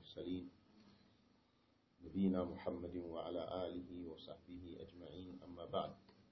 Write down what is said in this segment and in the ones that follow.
المرسلين نبينا محمد وعلى آله وصحبه أجمعين أما بعد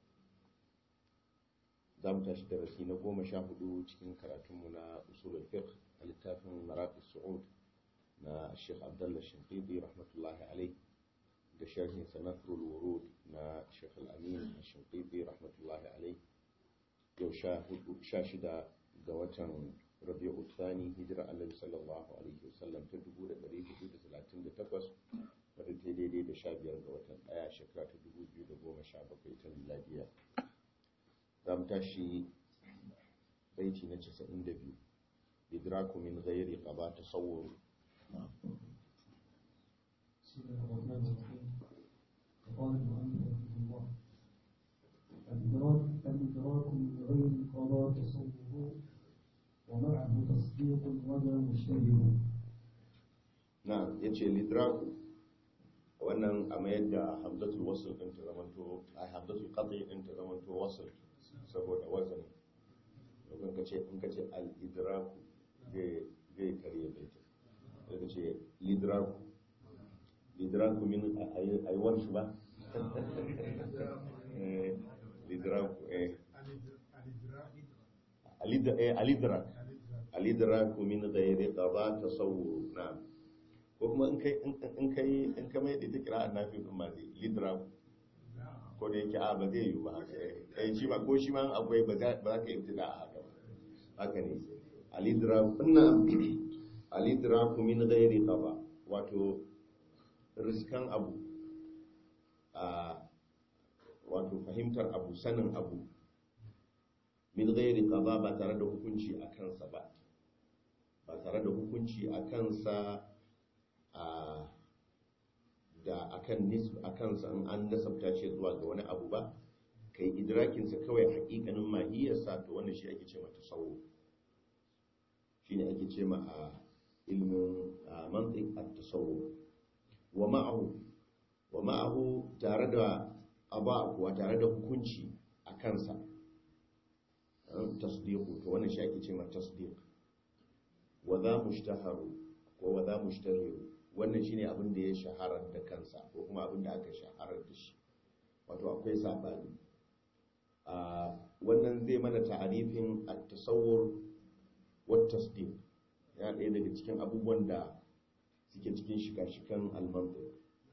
دام تشدرسي نقوم شاهدوا تكين كراتمنا أصول الفقه الكتاب مراتب السعود نا الشيخ عبد الله الشنقيطي رحمة الله عليه da sharhin sanatrul wurud na Sheikh Al-Amin Al-Shinqiti rahmatullahi alayh yau 16 ga watan Rabiul Thani hijira Annabi sallallahu alaihi wasallam ta 1438 wadda ta daidai da 15 ga watan 1 shekara ta 2017 ta miladiya zamu tashi baiti na 92 idraku min ghairi qada tasawwur بسم الله الرحمن الرحيم. قال المؤلف رحمه الله: الإدراك من غير قضاء تصوره ومعه تصديق ولا مشتبه. نعم يجي الإدراك wannan a mayar da hamzatul wasl din ta zamanto a hamzatul qati din ta zamanto wasl saboda wazani lokacin kace al-idrak zai kariye baita kace lidraku lidraku min aiwan shi ba lidraku alidraku min ghairi qada tasawwur na ko kuma in kai mai da kira annabi din ma zai lidraku ko da yake ba zai yi ba haka shi ba ko shi ma akwai ba za ka yi tida haka ba haka ne alidraku min ghairi qada wato riskan abu wato fahimtar abu sanin abu min ghairi qada ba tare da hukunci a kansa ba tare da hukunci a kansa da akan kansa in an nasabta shi zuwa ga wani abu ba kai idrakinsa kawai hakikanin mahiyarsa to wannan shi ake ce ma tasawuf shine ake ce ma a ilmin mantiq at-tasawuf wa ma'ahu tare da kuwa tare da hukunci a kansa tasdiqu to wannan shi ake cewa tasdiq wa za mushtaharu ko wa za mushtahiru wannan shine abin da ya shahara da kansa ko kuma abin da aka shahara da shi wato akwai sabani wannan zai mana ta'arifin at-tasawwur wa tasdiq ya ɗaya daga cikin abubuwan da suke cikin shika-shikan almantik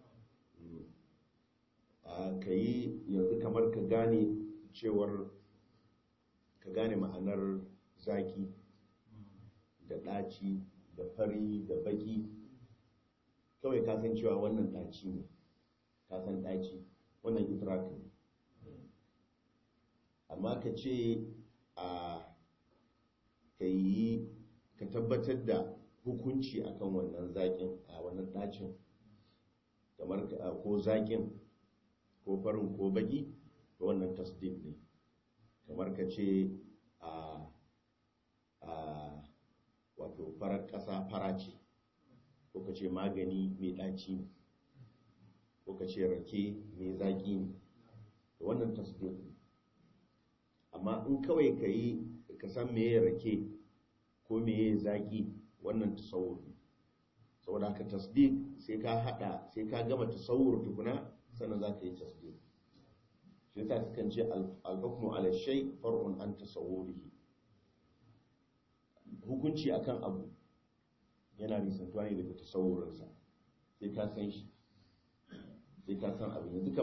ka yi yanzu kamar ka gane cewar ka gane ma'anar zaki da ɗaci da fari da baki kawai ka san cewa wannan ɗaci ne ka san ɗaci wannan idrak ne amma ka ce ka tabbatar da hukunci akan wannan zakin a wannan dacin kamar ko zakin ko farin ko baki to wannan tasdiq ne kamar ka ce wato farar ƙasa fara ce ko ka ce magani mai ɗaci ne ko ka ce rake mai zaki ne to wannan tasdiq ne amma in kawai ka san meye rake ko meye zaki wannan tasawur ne saboda haka tasdiq sai ka gama tasawur tukuna sannan za ka yi tasdiq shi yasa sukan ce al-hukmu ala shay far'un an tasawwurihi hukunci akan abu yana nisantuwa ne daga tasawurinsa sai ka san shi sai ka san abu yanzu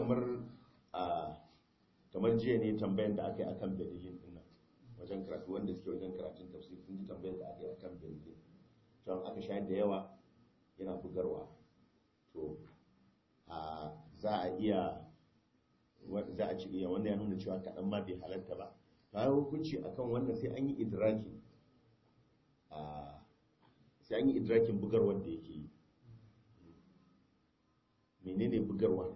kamar jiya ne tambayar da aka yi akan bedilin din nan wajen karatu wanda suke wajen karatun tafsir sun ji tambayar da aka yi akan bedilin don aka shayar da yawa yana bugarwa to za a ci iya wanda ya nuna cewa kaɗan ma bai halarta ba bayan hukunci akan wannan sai an yi idrakin bugarwar da yake yi menene bugarwa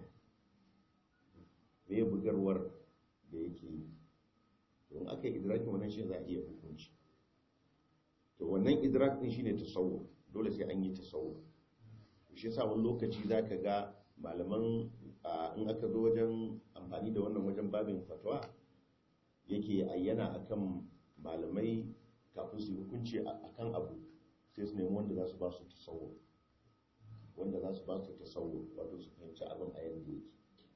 me bugarwar da yake yi don aka yi idrakin wannan shi za a iya hukunci to wannan idrak din shine tasawur dole sai an yi tasawur shi yasa wani lokaci zaka ga malaman in aka zo wajen amfani da wannan wajen babin fatwa yake ayyana akan malamai kafin su hukunci akan abu sai su nemi wanda za su ba su tasawur wanda za su ba su tasawur wato su fahimci abin a yanda yake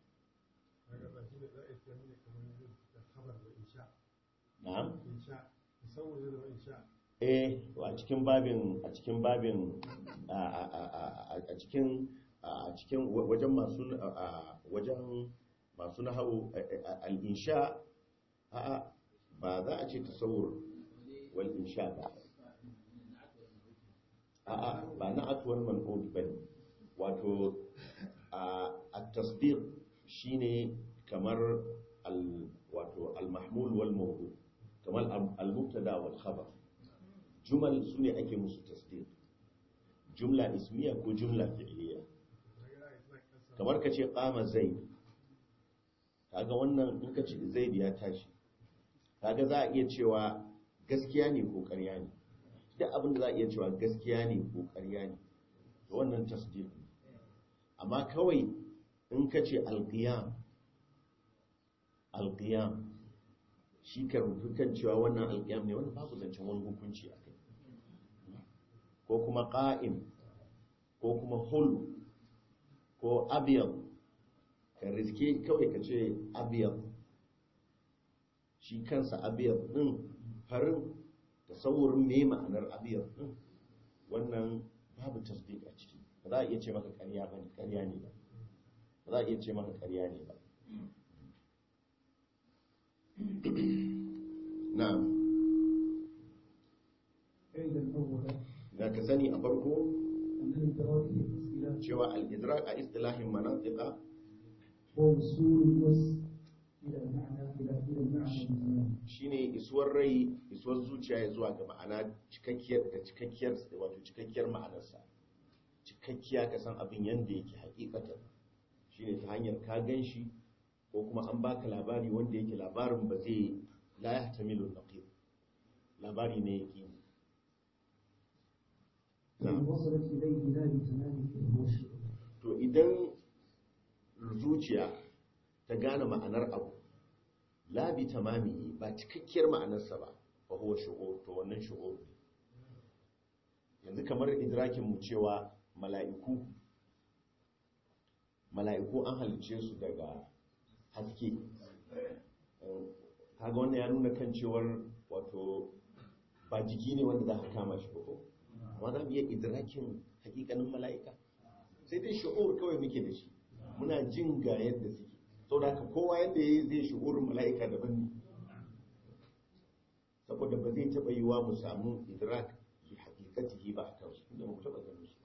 na'am a cikin babin wajen masu nahawu al-insha ba za a ce tasawur wal insha ba na atuwar man'ud bane wato at-tasdiq shine kamar wato al-mahmul wal mawdu kamar al-mubtada wal khabar jumal sune ake musu tasdiq jumla ismiya ko jumla fi'liya kamar kace qama zaid kaga wannan in kace zaid ya tashi kaga za a iya cewa gaskiya ne ko ƙarya ne duk abin da za a iya cewa gaskiya ne ko ƙarya ne to wannan tasdiq amma kawai in kace al-qiyam shi ka rubuta kan cewa wannan al-qiyam ne wanda babu zancen wani hukunci a kai ko kuma qa'im ko kuma hul ko abyad ka riske kawai ka ce abyad shi kansa abyad din farin tasawurin me ma'anar abyad din wannan babu tasdiq a ciki ba za a iya ce maka ƙarya ne ba za a iya ce maka ƙarya ne ba na'am da ka sani a farko cewa al-idrak a istilahin manatiqa shine isuwar rai isuwar zuciya ya zuwa ga ma'ana cikakkiyar ma'anarsa cikakkiya ka san abin yanda yake hakikatan shine ta hanyar ka ganshi ko kuma an baka labari wanda yake labarin ba zai la yahtamilu naqir labari ne yake to idan zuciya ta gane ma'anar abu la bi tamami ba cikakkiyar ma'anarsa ba fa huwa shu'ur to wannan shu'ur ne yanzu kamar idrakin mu cewa mala'iku an halice su daga haske kaga wannan ya nuna kan cewar wato ba jiki ne wanda za ka kama shi ba ko amma za mu iya idrakin hakikanin mala'ika sai dai shu'ur kawai muke da shi muna jin ga yadda suke saboda haka kowa yadda yayi zai shu'urin mala'ika daban ne saboda ba zai taba yiwa mu samu idrak bi haqiqatihi ba a kansu inda mu taba ganin su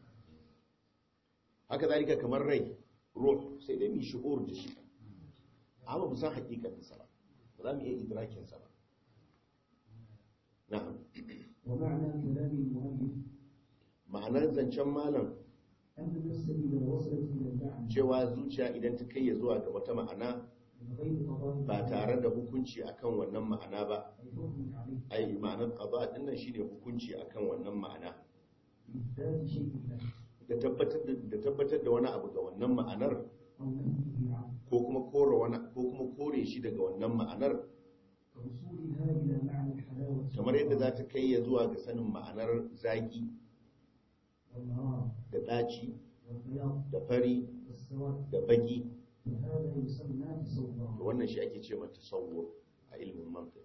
haka zalika kamar rai ruh sai dai mu shu'ur da shi amma mu san haqiqatin sa ba za mu iya idrakin sa ba na'am wa ma'ana kalami mu'allif ma'anar zancen malam cewa zuciya idan ta kai ya zuwa ga wata ma'ana ba tare da hukunci akan wannan ma'ana ba ai ma'anar qada din nan shine hukunci akan wannan ma'ana da tabbatar da wani abu ga wannan ma'anar ko kuma kore shi daga wannan ma'anar kamar yadda za ta kai ya zuwa ga sanin ma'anar zaki da ɗaci da fari da baki wannan shi ake ce mata tasawwur a ilmin mantiq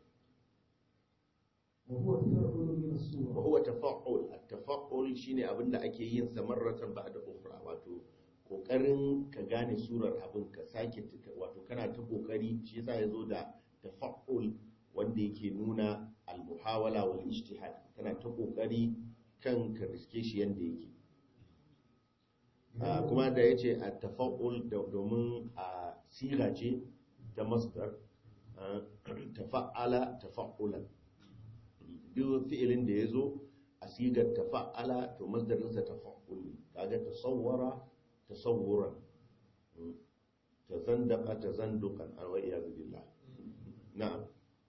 wa huwa tafa'ul at-tafa'ul shine abinda ake yin sa marratan ba'da ukhra wato kokarin ka gane surar abin ka sake wato kana ta kokari shi yasa yazo da tafa'ul wanda yake nuna al-muhawala wal ijtihad kana ta kokari kan ka riske shi yanda yake kuma da ya ce a tafa'ul domin a siga ce ta masdar tafa'ala tafa'ulan duk fi'ilin da ya zo a sigar tafa'ala to masdarinsa tafa'ul kaga tasawwara tasawwuran tazandaka tazandukan an wa'iya billah na'am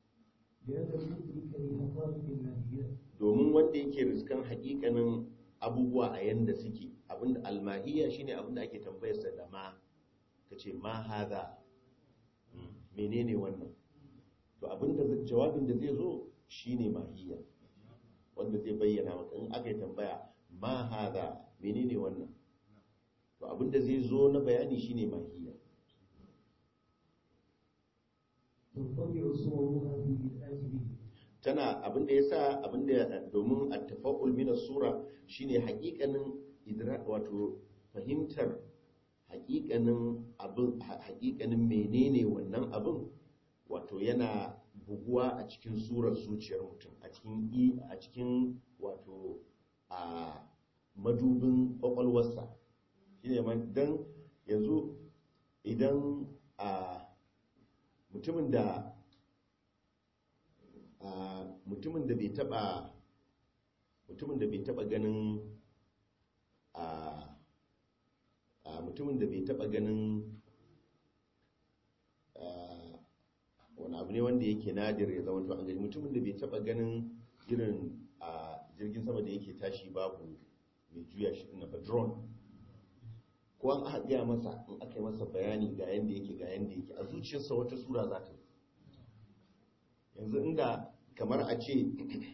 domin wanda yake riskan haƙiƙanin abubuwa a yanda suke abinda almahiyya shine abinda ake tambayar sa da ma kace ma hada menene wannan to abinda jawabin da zai zo shine mahiyya wanda zai bayyana maka in aka yi tambaya ma hada menene wannan to abinda zai zo na bayani shine mahiya. تنطبع صورها في الآت به Tana abinda yasa abinda domin at-tafa'ul min as-sura shine haƙiƙanin idrak wato fahimtar haƙiƙanin abin haƙiƙanin menene wannan abin wato yana buguwa a cikin surar zuciyar mutum a cikin wato a madubin kwakwalwarsa shine man dan yanzu idan a mutumin da bai taba ganin mutumin da bai taba ganin wani abu ne wanda yake nadir ya zama to an gani mutumin da bai taba ganin irin jirgin sama da yake tashi babu mai juya shi na drone ko an aka gaya masa in aka yi masa bayani ga yanda yake a zuciyarsa wata sura za ta yanzu inda kamar a ce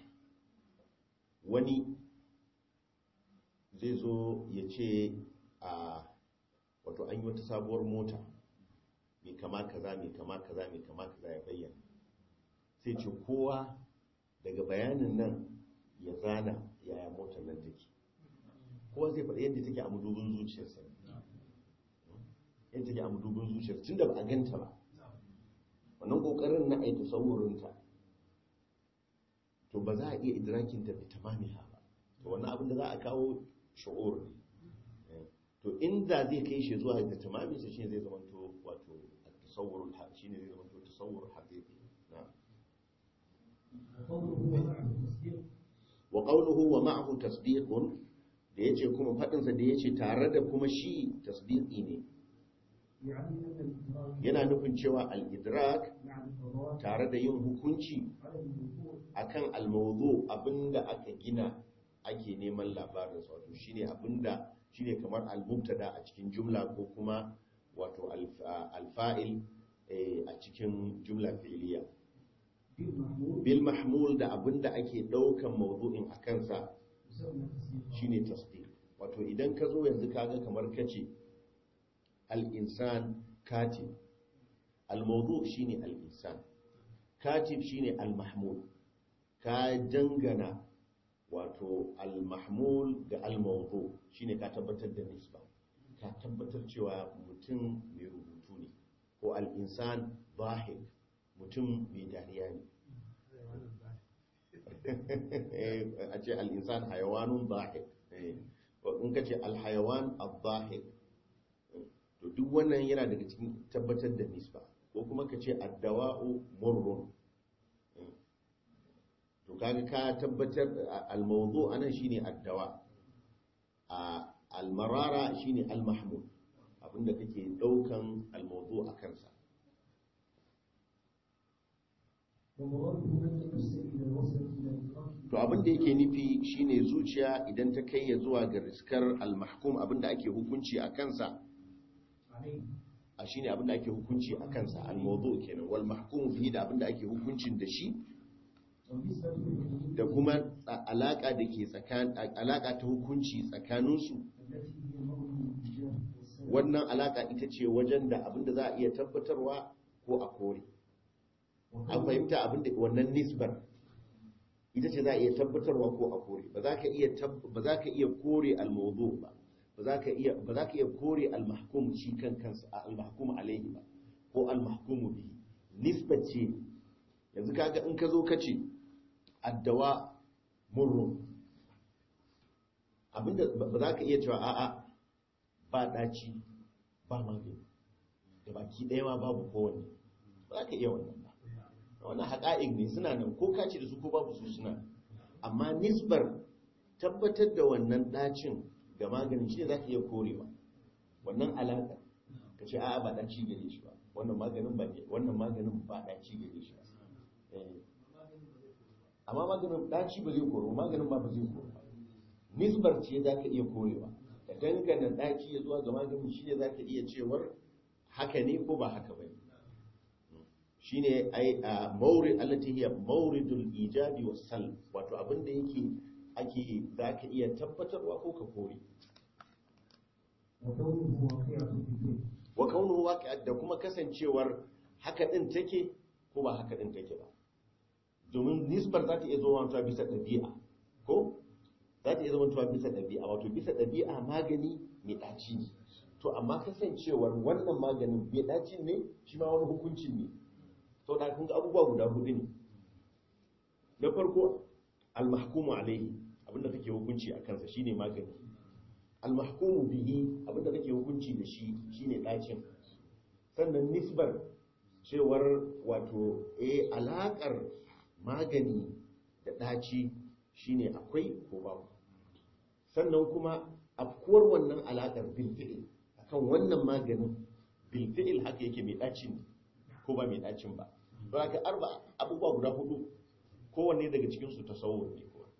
wani zai zo ya ce wato an yi wata sabuwar mota mai kama kaza ya bayyana sai ce kowa daga bayanin nan ya zana yaya motar nan take kowa zai faɗi yadda take a madubin zuciyarsa tun da ba a ganta ba wannan ƙoƙarin na aiki saurinta to ba za a iya idrakinta da tamamiha ba to wannan abin da za a kawo shu'ur ne to inda zai kai shi zuwa da tamaminsa shi zai zama to wato tasawwurul shi ne zai zama to tasawwurul haqiqi wa qawluhu wa ma'ahu tasdiqun da yace kuma fadin sa da yace tare da kuma shi tasdiqi ne yana nufin cewa al-idrak tare da yin hukunci akan al-mawdu abinda aka gina ake neman labarin sa wato shine abinda shine kamar al-mubtada a cikin jumla ko kuma wato al-fa'il a cikin jumla fi'liya bil mahmul da abinda ake daukan mawdu'in akan sa shine tasdiq wato idan ka zo yanzu kaga kamar kace al-insan katib al-mawdu' shine al-insan katib shine al-mahmul ka dangana wato al-mahmul da al-mawdu' shine ka tabbatar da nisba ka tabbatar cewa mutum mai rubutu ne ko al-insan zahir mutum mai dariya ne a ce al-insan hayawanun zahir in ka ce al-hayawan al-zahir to duk wannan yana daga cikin tabbatar da nisba ko kuma ka ce addawa'u murrun to kaga ka tabbatar al-mawdu anan shine addawa al-marara shine al-mahmud abinda kake daukan al-mawdu a kansa to abinda yake nufi shine zuciya idan ta kai ya zuwa ga riskar al-mahkum abinda ake hukunci a kansa a shine abinda ake hukunci a kansa al-mawdu kenan wal mahkum bihi da abinda ake hukuncin da shi da kuma alaka da ke alaka ta hukunci tsakaninsu wannan alaka ita ce wajen da abinda za a iya tabbatarwa ko a kore an fahimta abinda wannan nisbar ita ce za a iya tabbatarwa ko a kore ba za ka iya kore al-mawdu ba ba za ka iya kore al-mahkum shi kan kansa al-mahkum alaihi ba ko al-mahkum bihi nisbat ce yanzu kaga in ka zo ka ce addawa murrun abinda ba za ka iya cewa a'a ba daci ba magani da baki ɗaya ma babu kowanne ba za ka iya wannan ba wannan haƙa'iq ne suna nan ko ka ce da su ko babu su suna amma nisbar tabbatar da wannan ɗacin ga maganin shi ne za ka iya korewa wannan alaƙa ka ce a'a ba ɗaci gare shi ba wannan maganin ba ɗaci gare shi ba amma maganin ɗaci ba zai koro maganin ba zai koro nisbar ce za ka iya korewa ka dangana ɗaci ya zuwa ga maganin shi ne za ka iya cewar haka ne ko ba haka ba shi ne a maurid allati hiya mauridul ijabi was salb wato abinda yake ake za ka iya tabbatarwa ko ka kore وكونه واقعة في الفعل wa kaunuhu waqi'at da kuma kasancewar haka din take ko ba haka din take ba domin nisbar za ta iya zama ta bisa ɗabi'a ko za ta iya zama ta bisa ɗabi'a wato bisa ɗabi'a magani mai ɗaci ne to amma kasancewar wannan maganin mai ɗaci ne shi ma wani hukuncin ne to da kun ga abubuwa guda hudu ne na farko al-mahkumu alaihi abinda kake hukunci a kansa shine magani al-mahkumu bihi abinda kake hukunci da shi shine ɗacin sannan nisbar cewar wato alakar magani da ɗaci shine akwai ko babu sannan kuma afkuwar wannan alakar bilfi'il akan wannan maganin bilfi'il haka yake mai ɗacin ko ba mai ɗacin ba don haka abubuwa guda hudu kowanne daga cikinsu tasawur ne kuwa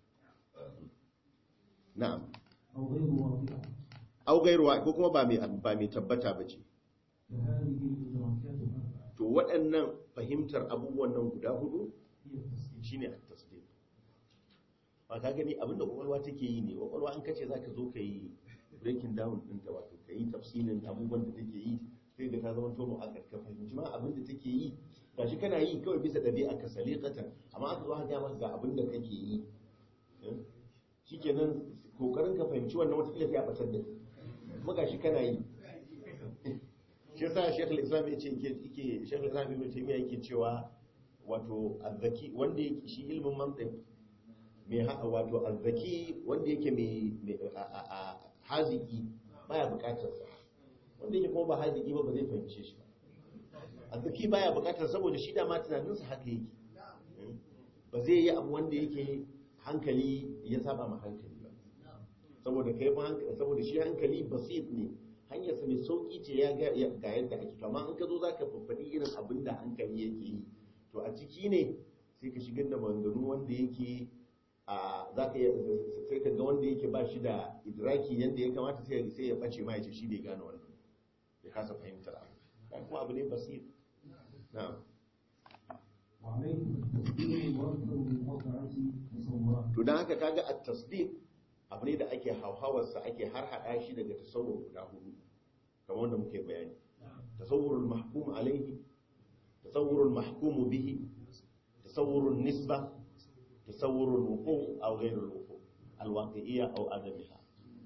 na'am أو غير واقعة au gairuwa ko kuma ba mai tabbata ba ce فهذه الإدراكات الأربعة to waɗannan fahimtar abubuwan nan guda hudu هي التسليم shine at-tasdiq ba ka gani abinda kwakwalwa take yi ne kwakwalwa an kace zaka zo ka yi breaking down din ta wato ka yi tafsirin abubuwan da take yi sai da ka zama to mu aka ka fahimci ma abin da take yi gashi kana yi kawai bisa dabi'a ka saliqatan amma aka zo aka ga maka ga abin da kake yi shikenan kokarin ka fahimci wannan wata kila sai a batar da kuma gashi kana yi shi yasa Sheikh al-Islam yake Sheikh al-Islam Ibn Taymiyyah yake cewa wato azzaki wanda yake shi ilmin mantiq mai wato azzaki wanda yake mai haziki baya bukatar sa wanda yake kuma ba haziki ba zai fahimce shi ba azzaki baya bukatar saboda shi da ma tunanin sa haka yake ba zai yi abu wanda yake hankali ya saba ma hankali ba saboda kai saboda shi hankali basit ne hanyarsa mai sauki ce ya ga yadda ake to amma in ka zo zaka faɗi irin abin da hankali yake yi to a ciki ne sai ka shigar da maganganu wanda yake za ka sai ka ga wanda yake ba shi da idraki yadda ya kamata sai ya bace ma ya ce shi bai gane wannan ya kasa fahimtar abu kuma abu ne basir na'am وعليه التسليم وأكثر من وقعة تصورات to dan haka kaga at-tasdiq abu ne da ake hauhawarsa ake har hada shi daga tasawur guda hudu kamar wanda muke bayani tasawurul mahkum alaihi tasawurul mahkum bihi tasawurul nisba tasawurul wuqu' aw ghayrul wuqu' alwaqi'iyya aw adamiha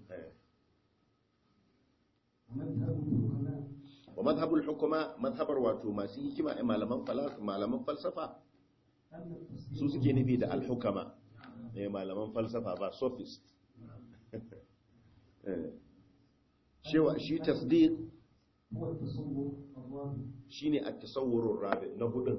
ومذهب الحكماء wa madhhabul hukama madhhabar wato masu hikima malaman falsafa أن التسليم su suke nufi da al-hukama malaman falsafa ba sophist cewa shi tasdiq هو التصور الرابع shine at-tasawwurur rabi na hudun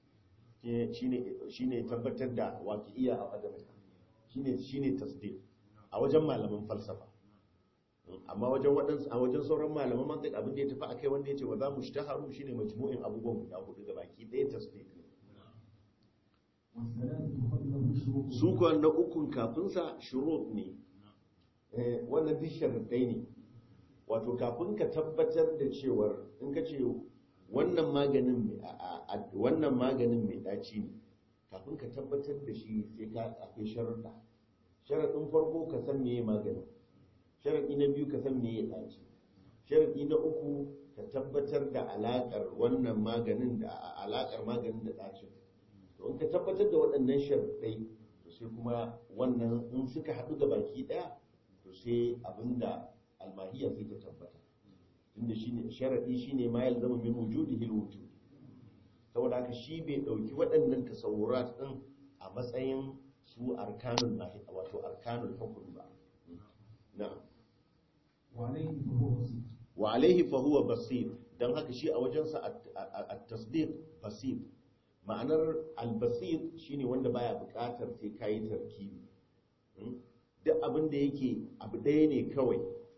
shine tabbatar da waqi'iyya a adamin shine tasdiq a wajen malaman falsafa amma a wajen sauran malaman mantiq abin da ya tafi akai wanda yace wa za mu shtaharu shine majmu'in abubuwan guda hudu ga baki ɗaya tasdiq ne والثلاثة قبله شروط su kuwa na ukun kafin sa shurut ne wannan duk sharadai ne wato kafin ka tabbatar da cewar in ka ce wannan maganin mai daci ne kafin ka tabbatar da shi sai ka akwai sharuɗa sharaɗin farko ka san meye maganin sharaɗi na biyu ka san meye daci sharaɗi na uku ka tabbatar da alaƙar wannan maganin da alaƙar maganin da dacin to in ka tabbatar da waɗannan sharaɗai to sai kuma wannan in suka haɗu da baki ɗaya to sai abinda almahiyya sai ta tabbata tunda shine sharadi shine ma yalzamu min wujudihi alwujud saboda haka shi bai dauki waɗannan tasawurat din a matsayin su arkanul lahi wato arkanul hukm ba na'am وعليه فهو بسيط wa alaihi fa huwa basir dan haka shi a wajensa at-tasdiq basir ma'anar al-basir shine wanda baya buƙatar sai kai tarkibi duk abin da yake abu ɗaya ne kawai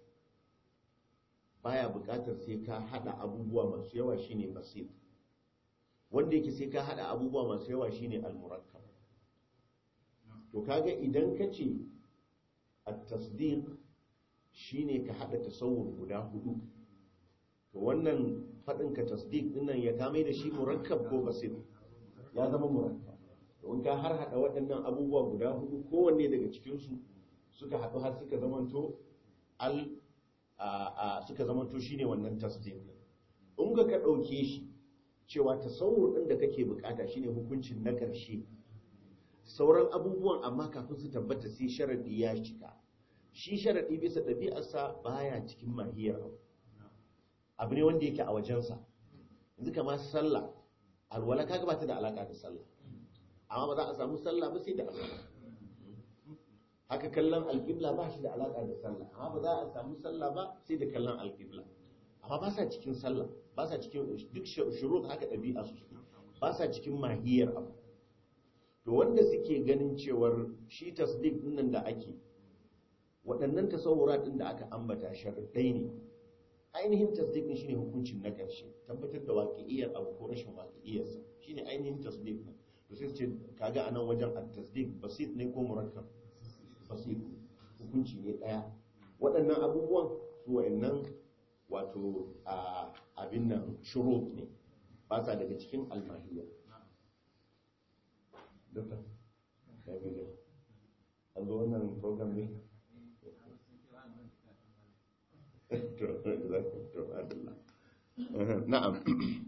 baya buƙatar sai ka hada abubuwa masu yawa shine basir wanda yake sai ka hada abubuwa masu yawa shine al-murakkab to kaga idan kace at-tasdiq shine ka hada tasawur guda hudu to wannan fadin ka tasdiq dinnan ya kame da shi murakkab ko basir ya zama murakkab don ka har hada waɗannan abubuwa guda hudu kowanne daga cikin su suka haɗu har suka zamanto suka zamanto shine wannan tasdiq in ga ka dauke shi cewa tasawur din da kake bukata shine hukuncin na karshe sauran abubuwan amma kafin su tabbata sai sharadi ya cika shi sharadi bisa ɗabi'arsa baya cikin mahiyar abu ne wanda yake a wajensa yanzu kamar sallah alwala kaga ba ta da alaka da sallah amma ba za a samu sallah ba sai da alwala haka kallon alƙibla ba shi da alaka da sallah amma ba za a samu sallah ba sai da kallon alƙibla amma ba sa cikin sallah ba sa cikin duk shurut haka ɗabi'a su ba sa cikin mahiyar abu to wanda suke ganin cewar shi tasdiq din nan da ake waɗannan tasawurat din da aka ambata sharuɗai ne ainihin tasdiq din shine hukuncin na ƙarshe tabbatar da waqi'iyyar abu ko rashin waqi'iyyarsa shine ainihin tasdiq din to sai su ce kaga anan wajen at-tasdiq basit ne ko murakkab basit hukunci ne daya waɗannan abubuwan su wayannan wato abin nan shurut ne ba sa daga cikin al-mahiyya dokta ya gaje an zo wannan program ne na'am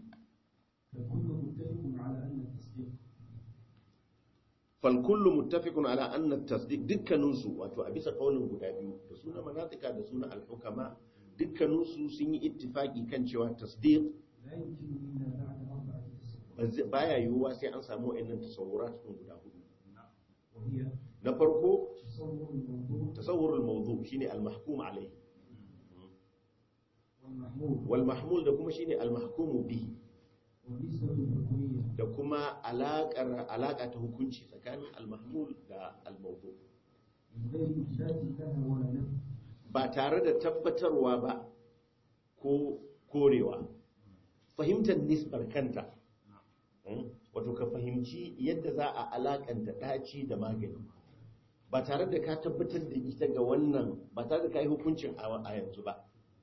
falkullu muttafiqun ala anna at-tasdiq dukkaninsu wato a bisa kaulin guda biyu da suna manatika da suna al-hukama dukkaninsu sun yi ittifaki kan cewa tasdiq baya yiwuwa sai an samu wa'annan tasawurat din guda hudu na farko tasawwurul mawdu shine al-mahkum alayhi wal mahmul da kuma shine al-mahkum bihi da kuma alaƙa ta hukunci tsakanin al-mahmul da al-mawdu ba tare da tabbatarwa ba ko korewa fahimtar nisbar kanta wato ka fahimci yadda za a alaƙanta ɗaci da magani ba tare da ka tabbatar da ita ga wannan ba tare da ka yi hukuncin a yanzu ba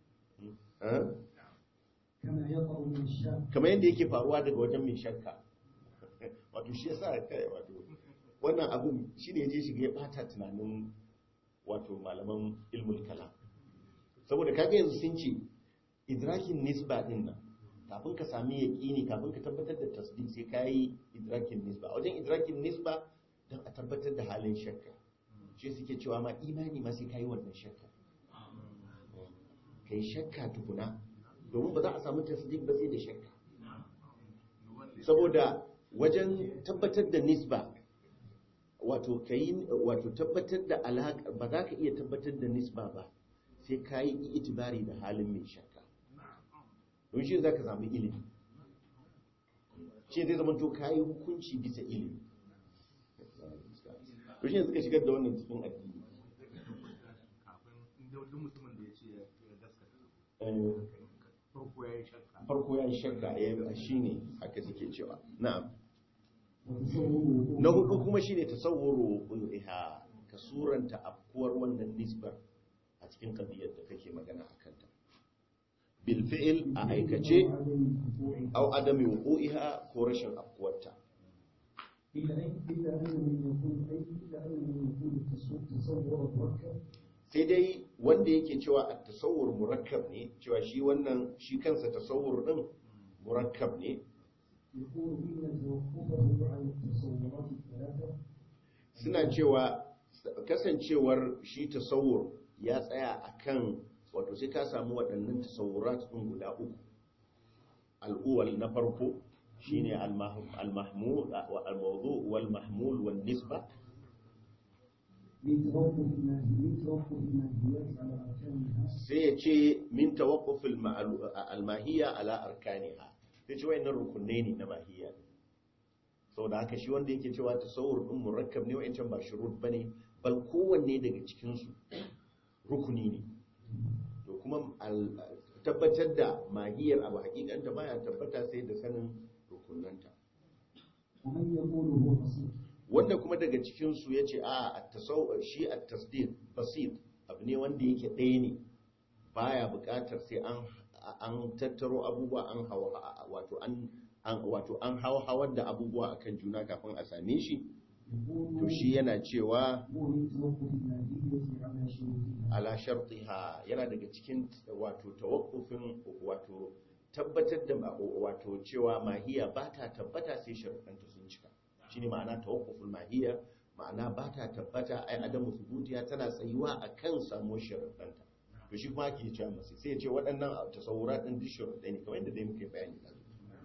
kamar yadda yake faruwa daga wajen mai shakka wato shi yasa kai wato wannan abu shine yaje shiga ya bata tunanin wato malaman ilmul kalam saboda kaga yanzu sun ce idrakin nisba din nan kafin ka sami yaqini kafin ka tabbatar da tasdiq sai kai idrakin nisba wajen idrakin nisba dan a tabbatar da halin shakka shi suke cewa ma imani ma sai kai wannan shakka kai shakka tukuna domin ba za a samu tasdiq ba sai da shakka saboda wajen tabbatar da nisba wato tabbatar da alaka ba za ka iya tabbatar da nisba ba sai ka yi itibari da halin mai shakka don shi za ka samu ilimi shi zai zama to ka yi hukunci bisa ilimi to shi suka shigar da wannan cikin addini farko ya yi shakka ya shi ne haka suke cewa na'am na hudu kuma shi ne tasawwuru iha ka suranta afkuwar wannan nisbar a cikin kadiyar da kake magana a kanta bil fi'il a aikace au adami wuqu'iha ko rashin afkuwarta sai dai wanda yake cewa a tasawur murakkab ne cewa shi wannan shi kansa tasawur din murakkab ne suna cewa kasancewar shi tasawur ya tsaya akan wato sai ka samu waɗannan tasawurat din guda uku al'uwal na farko shine al-mahmud al-mawdu wal mahmul wal nisba sai ya ce min tawaqquf al-mahiyya ala arkaniha sai ce wayannan rukunai ne na mahiyya saboda haka shi wanda yake cewa tasawur din murakkab ne wayancan ba shurut bane bal kowanne daga cikin su rukuni ne to kuma tabbatar da mahiyar abu hakikanta baya tabbata sai da sanin rukunanta wanda kuma daga cikinsu ya ce shi a tasdir basit abu ne wanda yake ɗaya ne baya buƙatar sai an tattaro abubuwa an hawa wato an hawar da abubuwa akan juna kafin a same shi to shi yana cewa هو من توقف النادية على شروطها ala shartiha yana daga cikin wato tawakkufin wato tabbatar da wato cewa mahiya ba ta tabbata sai sharuɗanta sun cika shine ma'ana tawakkuful mahiya ma'ana ba ta tabbata ai adamu thubutiya tana tsayuwa akan samuwar sharuɗanta to shi kuma ake cewa masu sai ya ce waɗannan tasawurat ɗin duk sharuɗai ne kamar yadda dai muke bayani da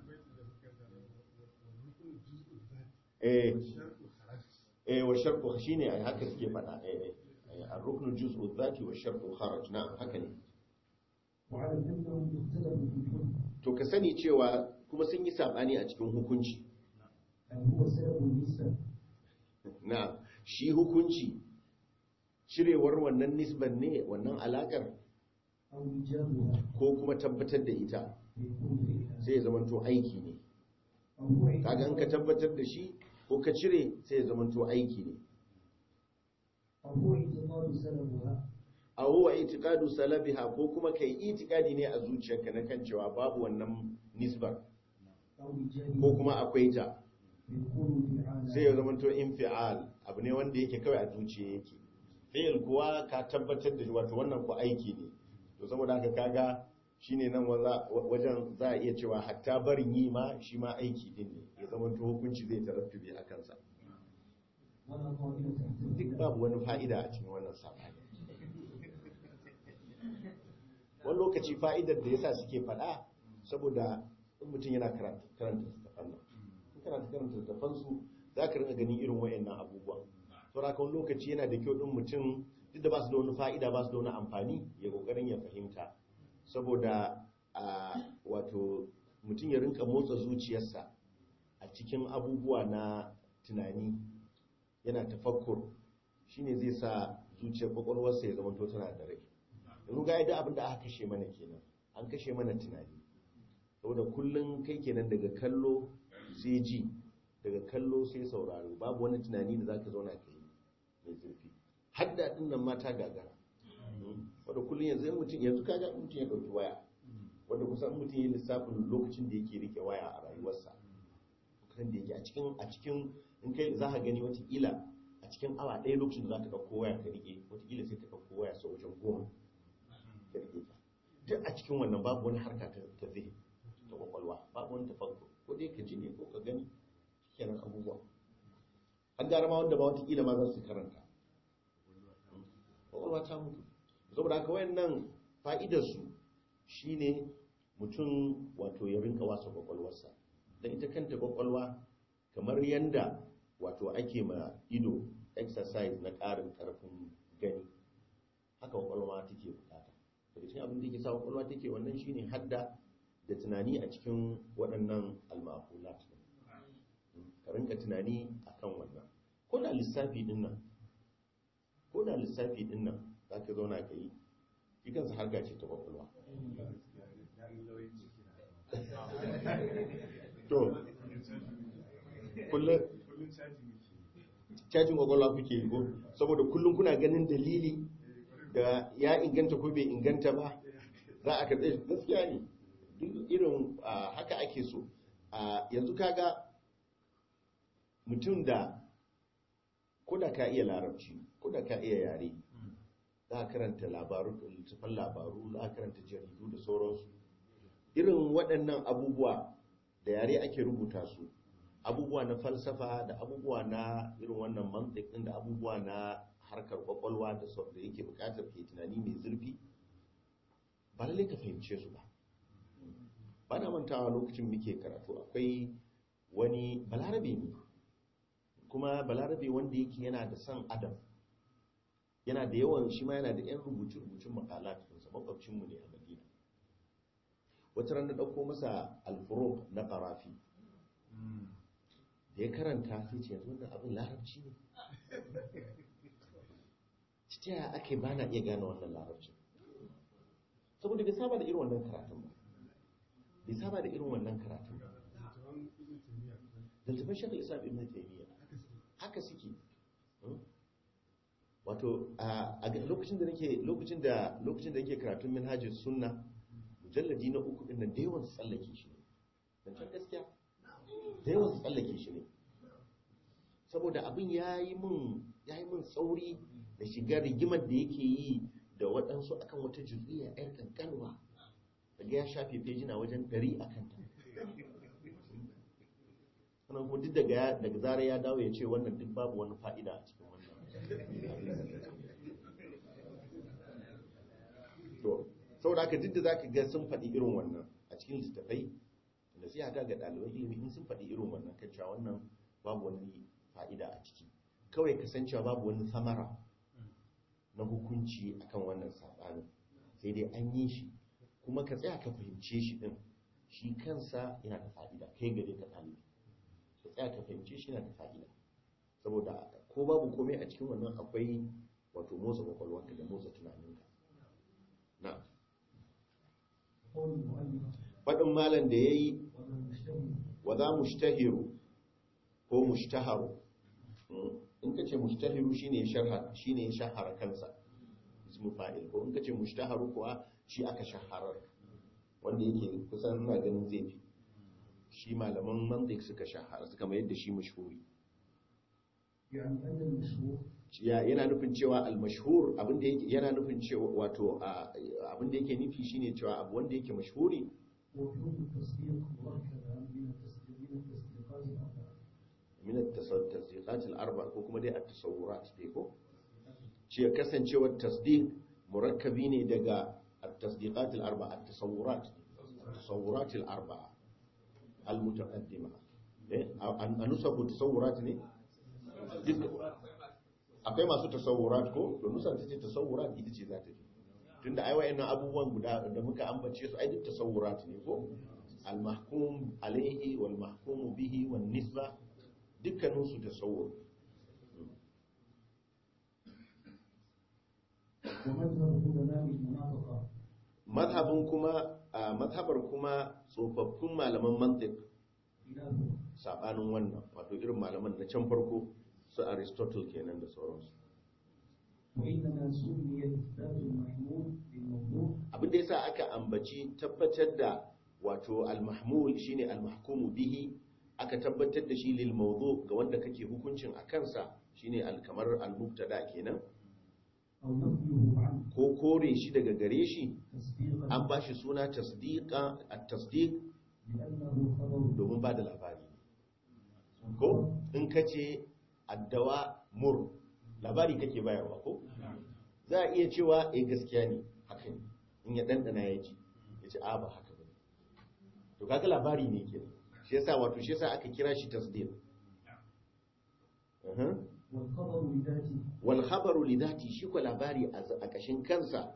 wa shartu shine ai haka suke faɗa ar-ruknu juz'u dhati wa shartu kharaj na'am haka ne وعلى أنهم اختلفوا في الحكم to ka sani cewa kuma sun yi sabani a cikin hukunci هل هو سبب النسبة na shi hukunci cirewar wannan nisban ne wannan alakar أو إيجابها ko kuma tabbatar da ita فيكون فعلا sai ya zamanto aiki ne أو هو kaga in ka tabbatar da shi ko ka cire sai ya zamanto aiki ne أو هو اعتقاد سببها a huwa itiqadu salabiha ko kuma kai itikadi ne a zuciyarka na kan cewa babu wannan nisbar أو إيجابها ko kuma akwai ta فيكون فعلا sai ya zamanto infial abu ne wanda yake kawai a zuciya yake fi'il kuwa ka tabbatar da wato wannan ku aiki ne to saboda haka kaga shine nan wajen za a iya cewa hatta barin yi ma shi ma aiki din ne ya zamanto hukunci zai tarattubi a kansa ولا قائل تحت duk babu wani fa'ida a cikin wannan sabani wani lokaci fa'idar da yasa suke faɗa saboda in mutum yana karanta littattafan nan in kana karanta littattafan su za ka rinka ganin irin wayannan abubuwan to haka wani lokaci yana da kyau din mutum duk da ba su da wani fa'ida ba su da wani amfani ya kokarin ya fahimta saboda wato mutum ya rinka motsa zuciyarsa a cikin abubuwa na tunani yana tafakkur shine zai sa zuciyar kwakwalwarsa ya zama to tana da rai yanzu ga yadda abin da aka kashe mana kenan an kashe mana tunani saboda kullum kai kenan daga kallo sai ji daga kallo sai sauraro babu wani tunani da zaka zauna ka yi mai zurfi har da din nan mata gagara wanda kullum yanzu kaga mutum ya dauki waya wanda kusan mutum ya lissafin lokacin da yake rike waya a rayuwarsa kan da yake a cikin in kai za ka gani watakila a cikin awa ɗaya lokacin da za ka ɗauko waya ka rike watakila sai ka ɗauko waya sau wajen 10 ka rike ta duk a cikin wannan babu wani harka ta zai ta kwakwalwa babu wani tafakkur ko dai ka ji ne ko ka gani kenan abubuwa an gara ma wanda ba watakila ma za su karanta kwakwalwa ta mutu saboda haka wayannan fa'idarsu shine mutum wato ya rinka wasa kwakwalwarsa don ita kanta kwakwalwa kamar yanda wato ake ma ido exercise na ƙarin ƙarfin gani haka kwakwalwa take bukata daga cikin abin da yake sa kwakwalwa take wannan shine hadda da tunani a cikin waɗannan almahulat ka rinka tunani akan wannan ko da lissafi din nan za ka zauna ka yi shi kansa harka ce ta kwakwalwa to kullum cajin kwakwalwa kuke yi ko saboda kullum kuna ganin dalili da ya inganta ko bai inganta ba za a karɓe gaskiya ne duk irin haka ake so yanzu kaga mutum da ko da ka iya larabci ko da ka iya yare za a karanta littafan labaru za a karanta jaridu da sauransu irin waɗannan abubuwa da yare ake rubuta su abubuwa na falsafa da abubuwa na irin wannan mantik ɗin da abubuwa na harkar kwakwalwa da yake buƙatar ke tunani mai zurfi ba lallai ka fahimce su ba na mantawa lokacin muke karatu akwai wani balarabe ne kuma balarabe wanda yake yana da son adam yana da yawan shi ma yana da 'yan rubuce-rubucin makala cikinsa makwabcinmu ne a madina wata ran da ɗauko masa alfuruk na ƙarafi da ya karanta sai ce yanzu wannan abin larabci ne ta yaya ake ba na iya gane wannan larabci saboda bai saba da irin wannan karatun ba bai saba da irin wannan karatun ba daltafin shakal islam ibn taimiyya haka suke wato a lokacin da nake karatun minhajus sunna mujalladi na 3 din nan da yawan tsallake shi ne dan gaskiya da yawan tsallake shi ne saboda abin yayi mun tsauri da shiga rigimar da yake yi da waɗansu akan wata juz'iyya ɗan kankanwa daga ya shafe fejina wajen 100 akan ta sannan kuma duk daga zarar ya dawo ya ce wannan duk babu wani fa'ida a cikin wannan to saboda haka duk da zaka ga sun faɗi irin wannan a cikin littattafai da sai haka ga ɗaliban ilimi in sun faɗi irin wannan kan cewa wannan babu wani fa'ida a ciki kawai kasancewa babu wani samara na hukunci akan wannan saɓanin sai dai an yi shi kuma ka tsaya ka fahimce shi ɗin shi kansa yana da fa'ida kai gare ka ɗalibi ka tsaya ka fahimce shi yana da fa'ida saboda ko babu komai a cikin wannan akwai wato motsa kwakwalwarka da motsa tunaninka na faɗin malam da ya yi wa za mushtahiru ko mushtaharu in ka ce mushtahiru shine ya shahara kansa ismu fa'il ko in ka ce mushtaharu kuwa shi aka shaharar wanda yake kusan ina ganin zai fi shi malaman mantiq suka shahara suka mayar da shi mashhuri yana nufin cewa al-mashhur abinda yake yana nufin cewa wato abinda yake nufi shine cewa abu wanda yake mashhuri min at-tasdiqat al-arba ko kuma dai at-tasawurat dai ko ce kasancewar tasdiq murakkabi ne daga at-tasdiqat al-arba at-tasawurat al-arba al-mutaqaddima an nusabu tasawurat ne akwai masu tasawurat ko to nusa ta ce tasawurat ita ce za ta ji tunda ai wayannan abubuwan guda da muka ambace su ai duk tasawurat ne ko al-mahkum alayhi wal mahkum bihi wan nisba dukkanin su tasawur madhabar kuma tsofaffin malaman mantiq sabanin wannan wato irin malaman na can farko su Aristotle kenan da sauransu abin da yasa aka ambaci tabbatar da wato al-mahmul shine al-mahkumu bihi aka tabbatar da shi lil mawdu ga wanda kake hukuncin a kansa shine kamar al-mubtada kenan ko kore shi daga gare shi an ba shi suna tasdiqa at-tasdiq domin ba da labari ko in kace addawa mur labari kake bayarwa ko za a iya cewa gaskiya ne haka ne in ya dandana ya ji ya ce ba haka ba to kaga labari ne ke shi yasa aka kira shi tasdiq wal khabaru lidati shi ko labari a kashin kansa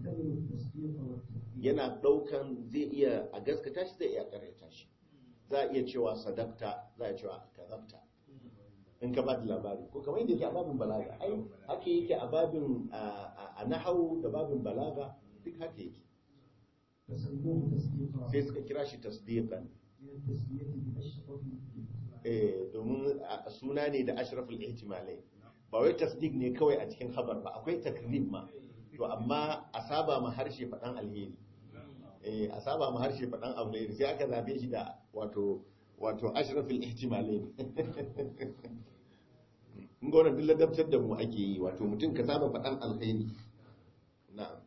yana daukan zai iya a gaskata shi zai iya karyata shi za a iya cewa sadaqta za a cewa kazabta in ka ba da labari ko kamar yadda yake a babin balaga ai haka yake a babin a nahau da babin balaga duk haka yake sai suka kira shi tasdiqan domin suna ne da ashraful ihtimalai ba wai tasdiq ne kawai a cikin khabar ba akwai takrib ma to amma a saba ma harshe faɗan alheri a saba ma harshe faɗan alheri sai aka zabe shi da wato ashraful ihtimalai in ga wannan duk ladabtar da mu ake yi wato mutum ka saba faɗan alheri na'am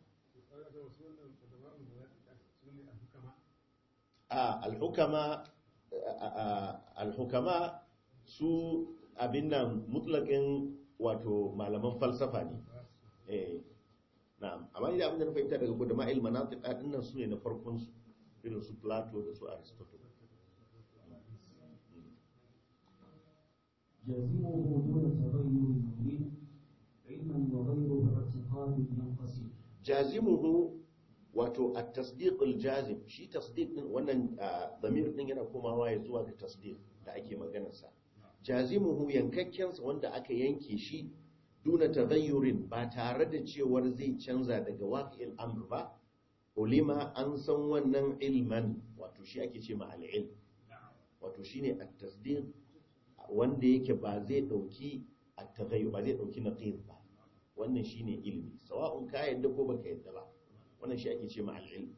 alhukama su abin nan mutlaƙin wato malaman falsafa ne na'am amma idan abin da na fahimta daga kudama ilmanatiq din nan su ne na farkon su irin su Plato da su Aristotle جازمه دون تغير المريد علما وغيره اعتقاد ينقسم jazimuhu wato at-tasdiq al-jazim shi tasdiq din wannan damir din yana komawa ya zuwa ga tasdiq da ake maganar sa jazimuhu yankakken sa wanda aka yanke shi duna taghayyurin ba tare da cewar zai canza daga waqi'il amr ba ulima an san wannan ilman wato shi ake ce ma al-ilm wato shine at-tasdiq wanda yake ba zai dauki at-taghayyur ba zai dauki naqid ba wannan shine ilmi sawa'un ka yadda ko baka yadda ba wannan shi ake ce ma al-ilm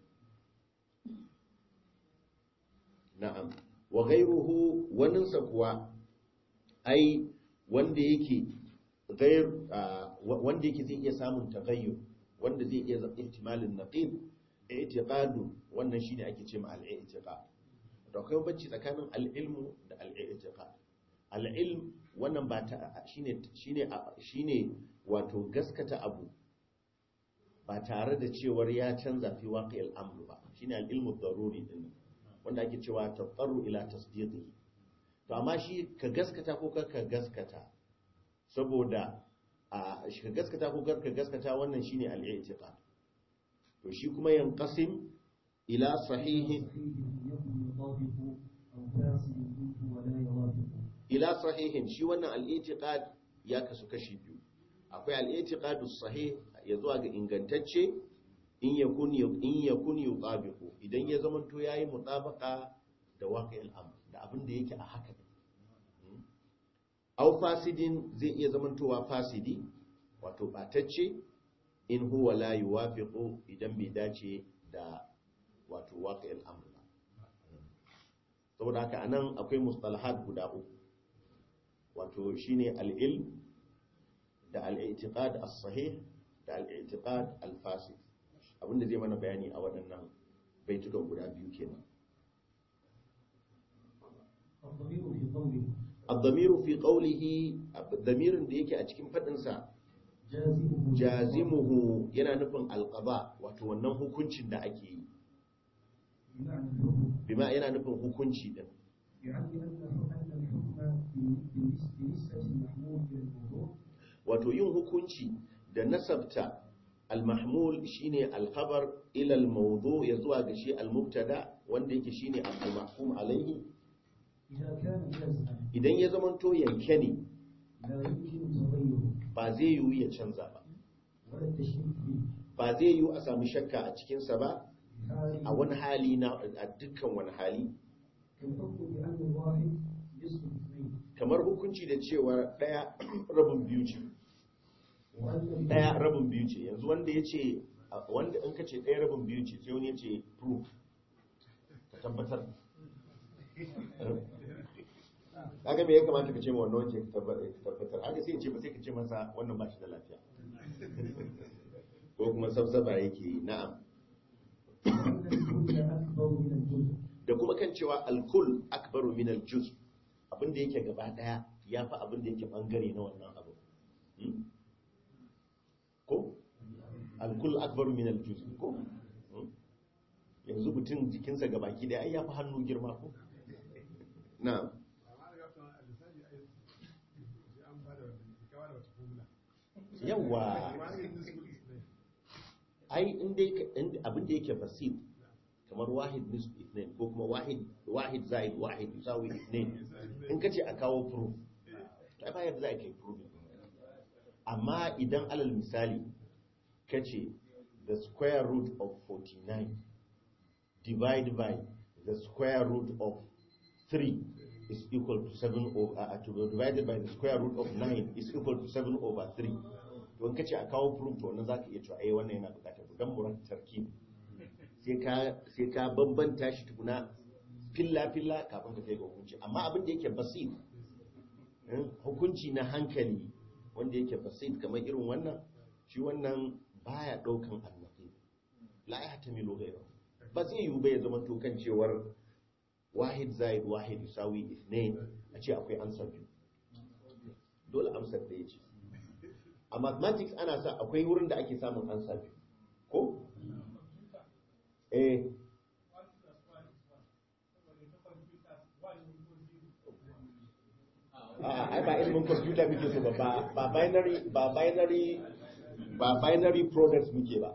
na'am wa ghayruhu waninsa kuwa ai wanda yake gair wanda yake zai iya samun tagayyur wanda zai iya ihtimalin naqid i'tiqadu wannan shine ake cewa al-i'tiqad to akwai bacci tsakanin al-ilmu da al-i'tiqad al-ilm wannan ba ta shine wato gaskata abu ba tare da cewar ya canza fi waqi'il amr ba shine al-ilmu daruri din wanda ake cewa tattaru ila tasdiqihi to amma shi ka gaskata ko ka gaskata saboda ka gaskata ko ka gaskata wannan shine al-i'tiqad to shi kuma yanqasim ila sahihin ila sahihin shi wannan al-i'tiqad ya kasu kashi biyu akwai al-i'tiqadu sahih ya zuwa ga ingantacce in yakun yutabiqu idan ya zamanto yayi mutabaqa da waqi'il amr da abin da yake a haka aw fasidin zai iya zamantowa fasidi wato batacce in huwa la yuwafiqu idan bai dace da wato waqi'il amr ba saboda haka anan akwai mustalahat guda uku wato shine al-ilm da al-i'tiqad as-sahih da al-i'tiqad al-fasid abinda zai mana bayani a waɗannan baitukan guda biyu kenan الضمير في قوله الضمير da yake a cikin fadin sa jazimuhu yana nufin alqada wato wannan hukuncin da ake yi bima yana nufin hukunci din wato yin hukunci da nasabta al-mahmul shine al-khabar ila al-mawdu ya zuwa ga shi al-mubtada wanda yake shine al-mahkum alayhi idan ya zamanto yanke ne ba zai yiwu ya canza ba ba zai yiwu a samu shakka a cikinsa ba a wani hali na a dukkan wani hali kamar hukunci da cewa ɗaya rabin biyu ce ɗaya rabin biyu ce yanzu wanda ya ce wanda in ka ce ɗaya rabin biyu ce sai wani ya ce proof ka tabbatar kaga me ya kamata ka ce ma wannan wance ka tabbatar haka sai ce ba sai ka ce masa wannan ba shi da lafiya ko kuma sabsaba yake na'am da kuma kan cewa alkul akbaru min aljuz abinda yake gaba daya yafi abinda yake bangare na wannan abu ko alkul akbaru min aljuz ko yanzu mutum jikinsa gabaki daya ai yafi hannu girma ko na'am yawa ai inda abinda yake basit kamar wahid nisb ithnain ko kuma wahid zaid wahid yusawi ithnain in kace a kawo proof to ai ba yadda za ka yi proof amma idan alal misali kace the square root of 49 divided by the square root of 3 is equal to 7 over divided by the square root of 9 is equal to 7 over 3 to in kace a kawo proof to wannan zaka iya cewa ai wannan yana bukatar dan muran tarkib sai ka bambanta shi tukuna filla-filla kafin ka kai ga hukunci amma abin da yake basit hukunci na hankali wanda yake basit kamar irin wannan shi wannan baya daukan annabi la ya tamilu ghayra ba zai yi ba ya zama to kan cewar wahid zaid wahid yusawi ithnain a ce akwai ansar biyu dole amsar ɗaya ce a mathematics ana sa akwai wurin da ake samun ansar biyu ko ai ba ilimin computer muke so ba binary products muke ba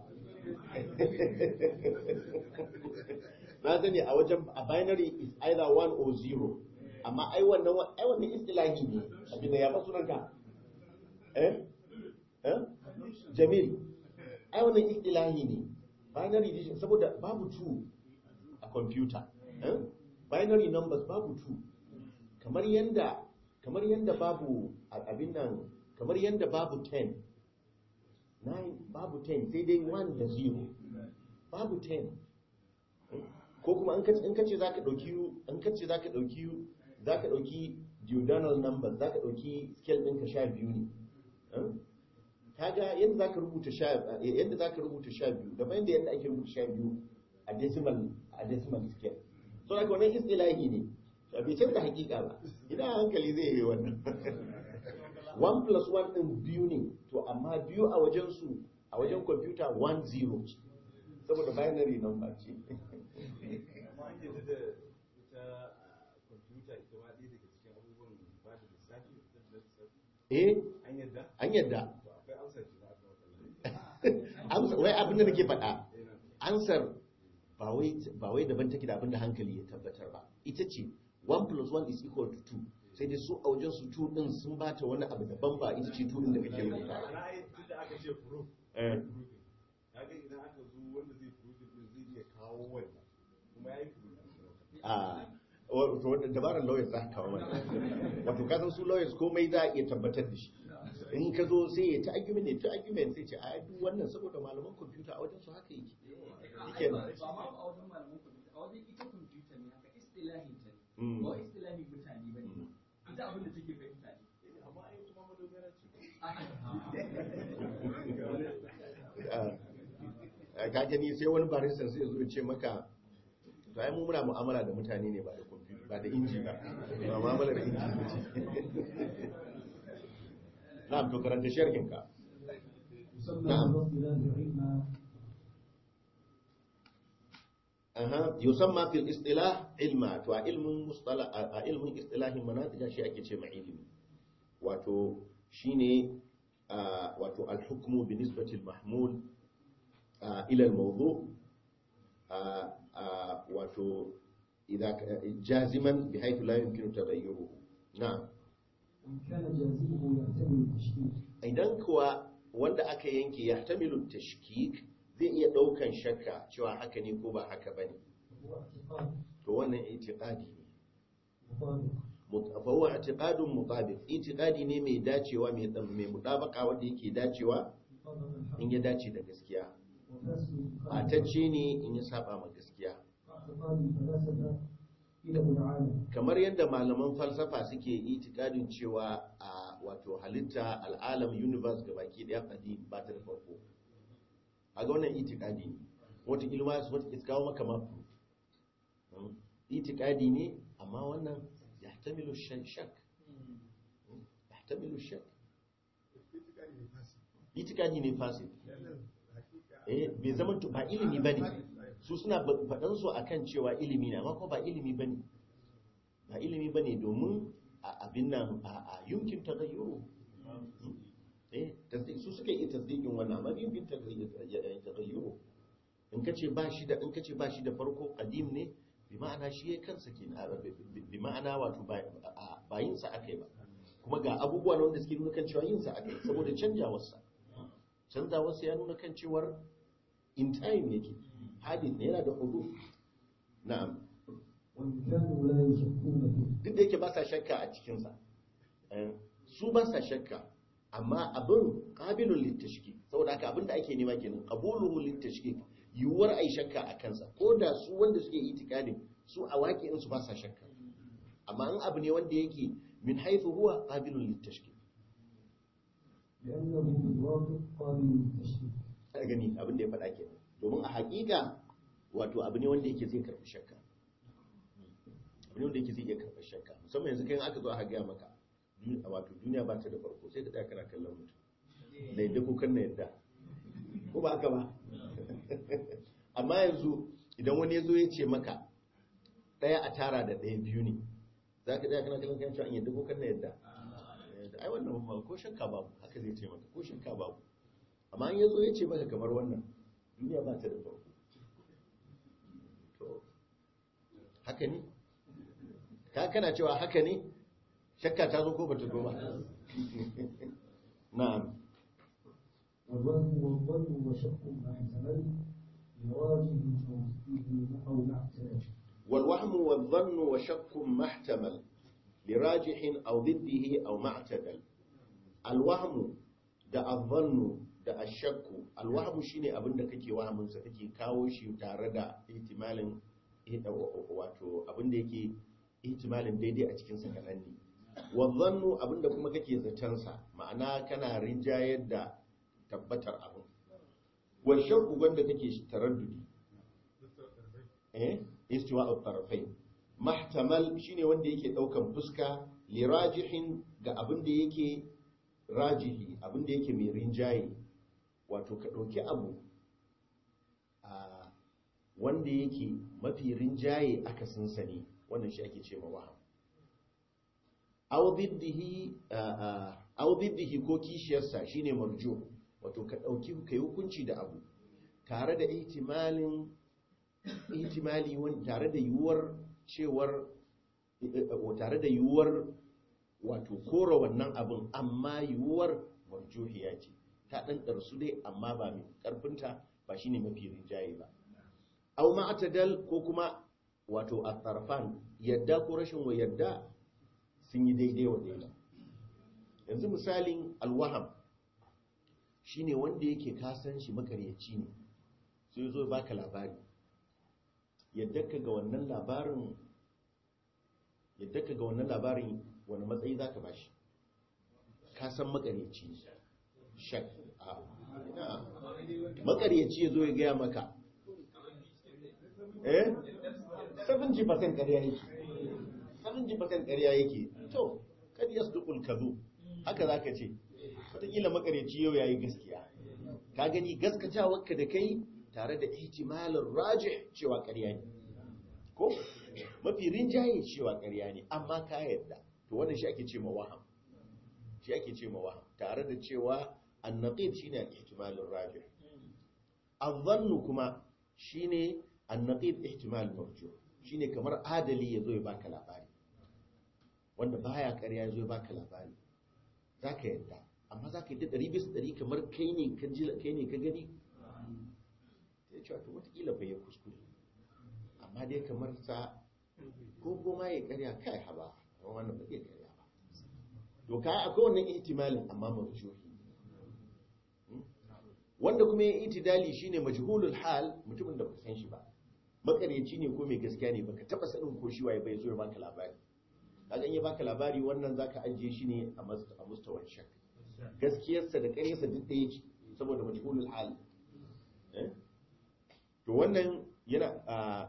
na sani a wajen a binary is either 1 or 0 amma ai wannan istilahi ne abin da ya ba sunanka jamil ai wannan istilahi ne binary digit saboda babu 2 a computer binary numbers babu 2 kamar yanda babu abin nan kamar yanda babu 10 9 babu 10 sai dai 1 da 0 babu 10 ko kuma in kace zaka dauki duodenal number za ka ɗauki scale ɗinka 12 ne kaga yadda za ka rubuta 12 daban da yadda ake rubuta 12 a decimal scale so da wannan istilahi ne bai canza hakika ba idan hankali zai yi wannan 1 plus 1 ɗin biyu ne to amma biyu a wajen su a wajen kwamfuta 1-0 saboda binary number ce amma an yadda da ita kwamfuta ita ma ɗaya daga cikin abubuwan ba da lissafi da lissafi an yadda to akwai amsar ki za a kawo wai abin da nake faɗa ansar ba wai daban take da abin da hankali ya tabbatar ba ita ce 1 plus 1 is equal to 2 sai dai su a wajen su 2 din sun bata wani abu daban ba ita ce 2 din da kake rubuta ana ai tunda aka ce proof kaga idan aka zo wanda zai proof din zai iya kawo wannan kuma yayi proof wato dabarar lawyers za ka kawo mana wato ka san su lawyers komai za a iya tabbatar da shi in ka zo sai ya ta argument sai ce a duk wannan saboda malaman kwamfuta a wajen su haka yake ba ma a wajen malaman kwamfuta a wajen ita kwamfuta ne haka istilahin ta ne ba istilahin mutane ba ne ita abin da take fahimta ne amma ai kuma madogara ce ka gani sai wani barista sai ya zo ya ce maka to ai mu muna mu'amala da mutane ne ba da kwamfuta ba da inji ba mu'amala da inji ba ce na'am to karanta sharhin ka yusamma fil istilah ilma to a ilmin mustalah a ilmin istilahin manatiqa shi ake ce ma ilimi wato shine wato al-hukmu bi nisbati al-mahmul ila al-mawdu' wato idza jaziman bihaythu la yumkinu taghayyuruhu na'am idan kuwa wanda aka yanke ya tamilu tashkik zai iya daukan shakka cewa haka ne ko ba haka bane to wannan itiqadi ne fa huwa i'tiqadun mutabiq itiqadi ne mai dacewa mai mutabaka wanda yake dacewa in ya dace da gaskiya atacce ne in ya saba ma gaskiya kamar yadda malaman falsafa suke itikadin cewa a wato halitta al'alam universe gabaki daya qadim ba ta da farko a ga wannan itikadi ne wata ilma su wata kawo maka mafu itikadi ne amma wannan yahtamilu shak itikadi ne fasid bai zama ba ilimi bane su suna faɗan su akan cewa ilimi ne amma ko ba ilimi bane ba ilimi bane domin a abin nan a yumkin tagayyuru su suka yi tasdiqin wannan amma yumkin tagayyuru in kace ba shi da farko qadim ne bi ma'ana shi ya kansa kenan bi ma'ana wato ba yin sa akai ba kuma ga abubuwa wanda suke nuna kan cewa yin sa akai saboda canjawarsa ya nuna kan cewar in time yake hadin ne yana da hudu na'am duk da yake ba sa shakka a cikinsa su ba sa shakka amma abin qabilul litashkik saboda haka abin da ake nema kenan qabuluhu litashkik yiwuwar ai shakka a kansa ko da su wanda suke itikadin su a waƙi'in su ba sa shakka amma in abu ne wanda yake min haythu huwa qabilul litashkik gani abin da ya faɗa kenan domin a haƙiƙa wato abu ne wanda yake zai karɓi shakka abu ne wanda yake zai iya karɓar shakka musamman yanzu kai aka zo aka gaya maka wato duniya ba ta da farko sai ka tsaya kana kallon mutum da yadda ko kan na yadda ko ba haka ba amma yanzu idan wani ya zo ya ce maka ɗaya a tara da ɗaya biyu ne za ka tsaya kana kallon kan cewa an yadda ko kan na yadda ai wannan ba ko shakka babu haka zai ce maka ko shakka babu amma an yazo ya ce maka kamar wannan duniya ba ta da farko to haka ne ka kana cewa haka ne shakka ta zo ko bata zo ba na'am والوهم والظن وشك محتمل لراجح أو ضده أو معتدل الوهم da azzannu da ashakku alwahmu shine abin da kake wahamin sa kake kawo shi tare da ihtimalin wato abin da yake ihtimalin daidai a cikin sa kadan ne wa dhannu abinda kuma kake zaton sa ma'ana kana rinjayar da tabbatar abin wa shakku wanda kake taraddudi istiwa al-tarafain mahtamal shine wanda yake daukan fuska li rajihin ga abinda yake rajihi abinda yake mai rinjaye wato ka dauki abu wanda yake mafi rinjaye aka sansani wannan shi ake cewa waham aw diddihi ko kishiyarsa shine marju wato ka dauki kai hukunci da abu tare da ihtimali tare da yuwar cewar tare da yuwar wato kora wannan abin amma yuwar marjuhiya ce ta dan darsu dai amma ba mai karfinta ba shine mafi rinjaye ba aw ma'tadal ko kuma wato at-tarfan yadda ko rashin wa yadda sun yi daidai wa daidai yanzu misalin alwaham shine wanda yake kasan shi makaryaci ne sai zo baka labari yadda ka ga wannan labarin wani matsayi zaka bashi kasan makaryaci ne shak makaryaci ya zo ya gaya maka 70% ƙarya yake 70% ƙarya yake to kad yasduqul kadhub haka zaka ce wataƙila makareci yau yayi gaskiya ka gani gaskatawarka da kai tare da ihtimalin rajih cewa ƙarya ne ko mafi rinjaye cewa ƙarya ne amma ka yadda to wannan shi ake ce ma waham tare da cewa an-naqid shine ihtimalin rajih adh-dhann kuma shine an-naqid ihtimal marjuh shine kamar adali yazo ya baka labari wanda baya ƙarya yazo ya baka labari zaka yadda amma zaka yi 100% kamar kai ne ka gani sai cewa to wata kila bai kuskure amma dai kamar sa ko goma ya ƙarya kai haba wannan ba zai ƙarya ba to kai akwai wannan ihtimalin amma marjuhi wanda kuma ya itidali shine majhulul hal mutumin da ba san shi ba makareci ne ko mai gaskiya ne baka taba sanin ko shi waye bai zo ya baka labari kaga in ya baka labari wannan zaka ajiye shi ne a mustawan shak gaskiyarsa da ƙaryarsa duk ɗaya ce saboda majhulul hal to wannan yana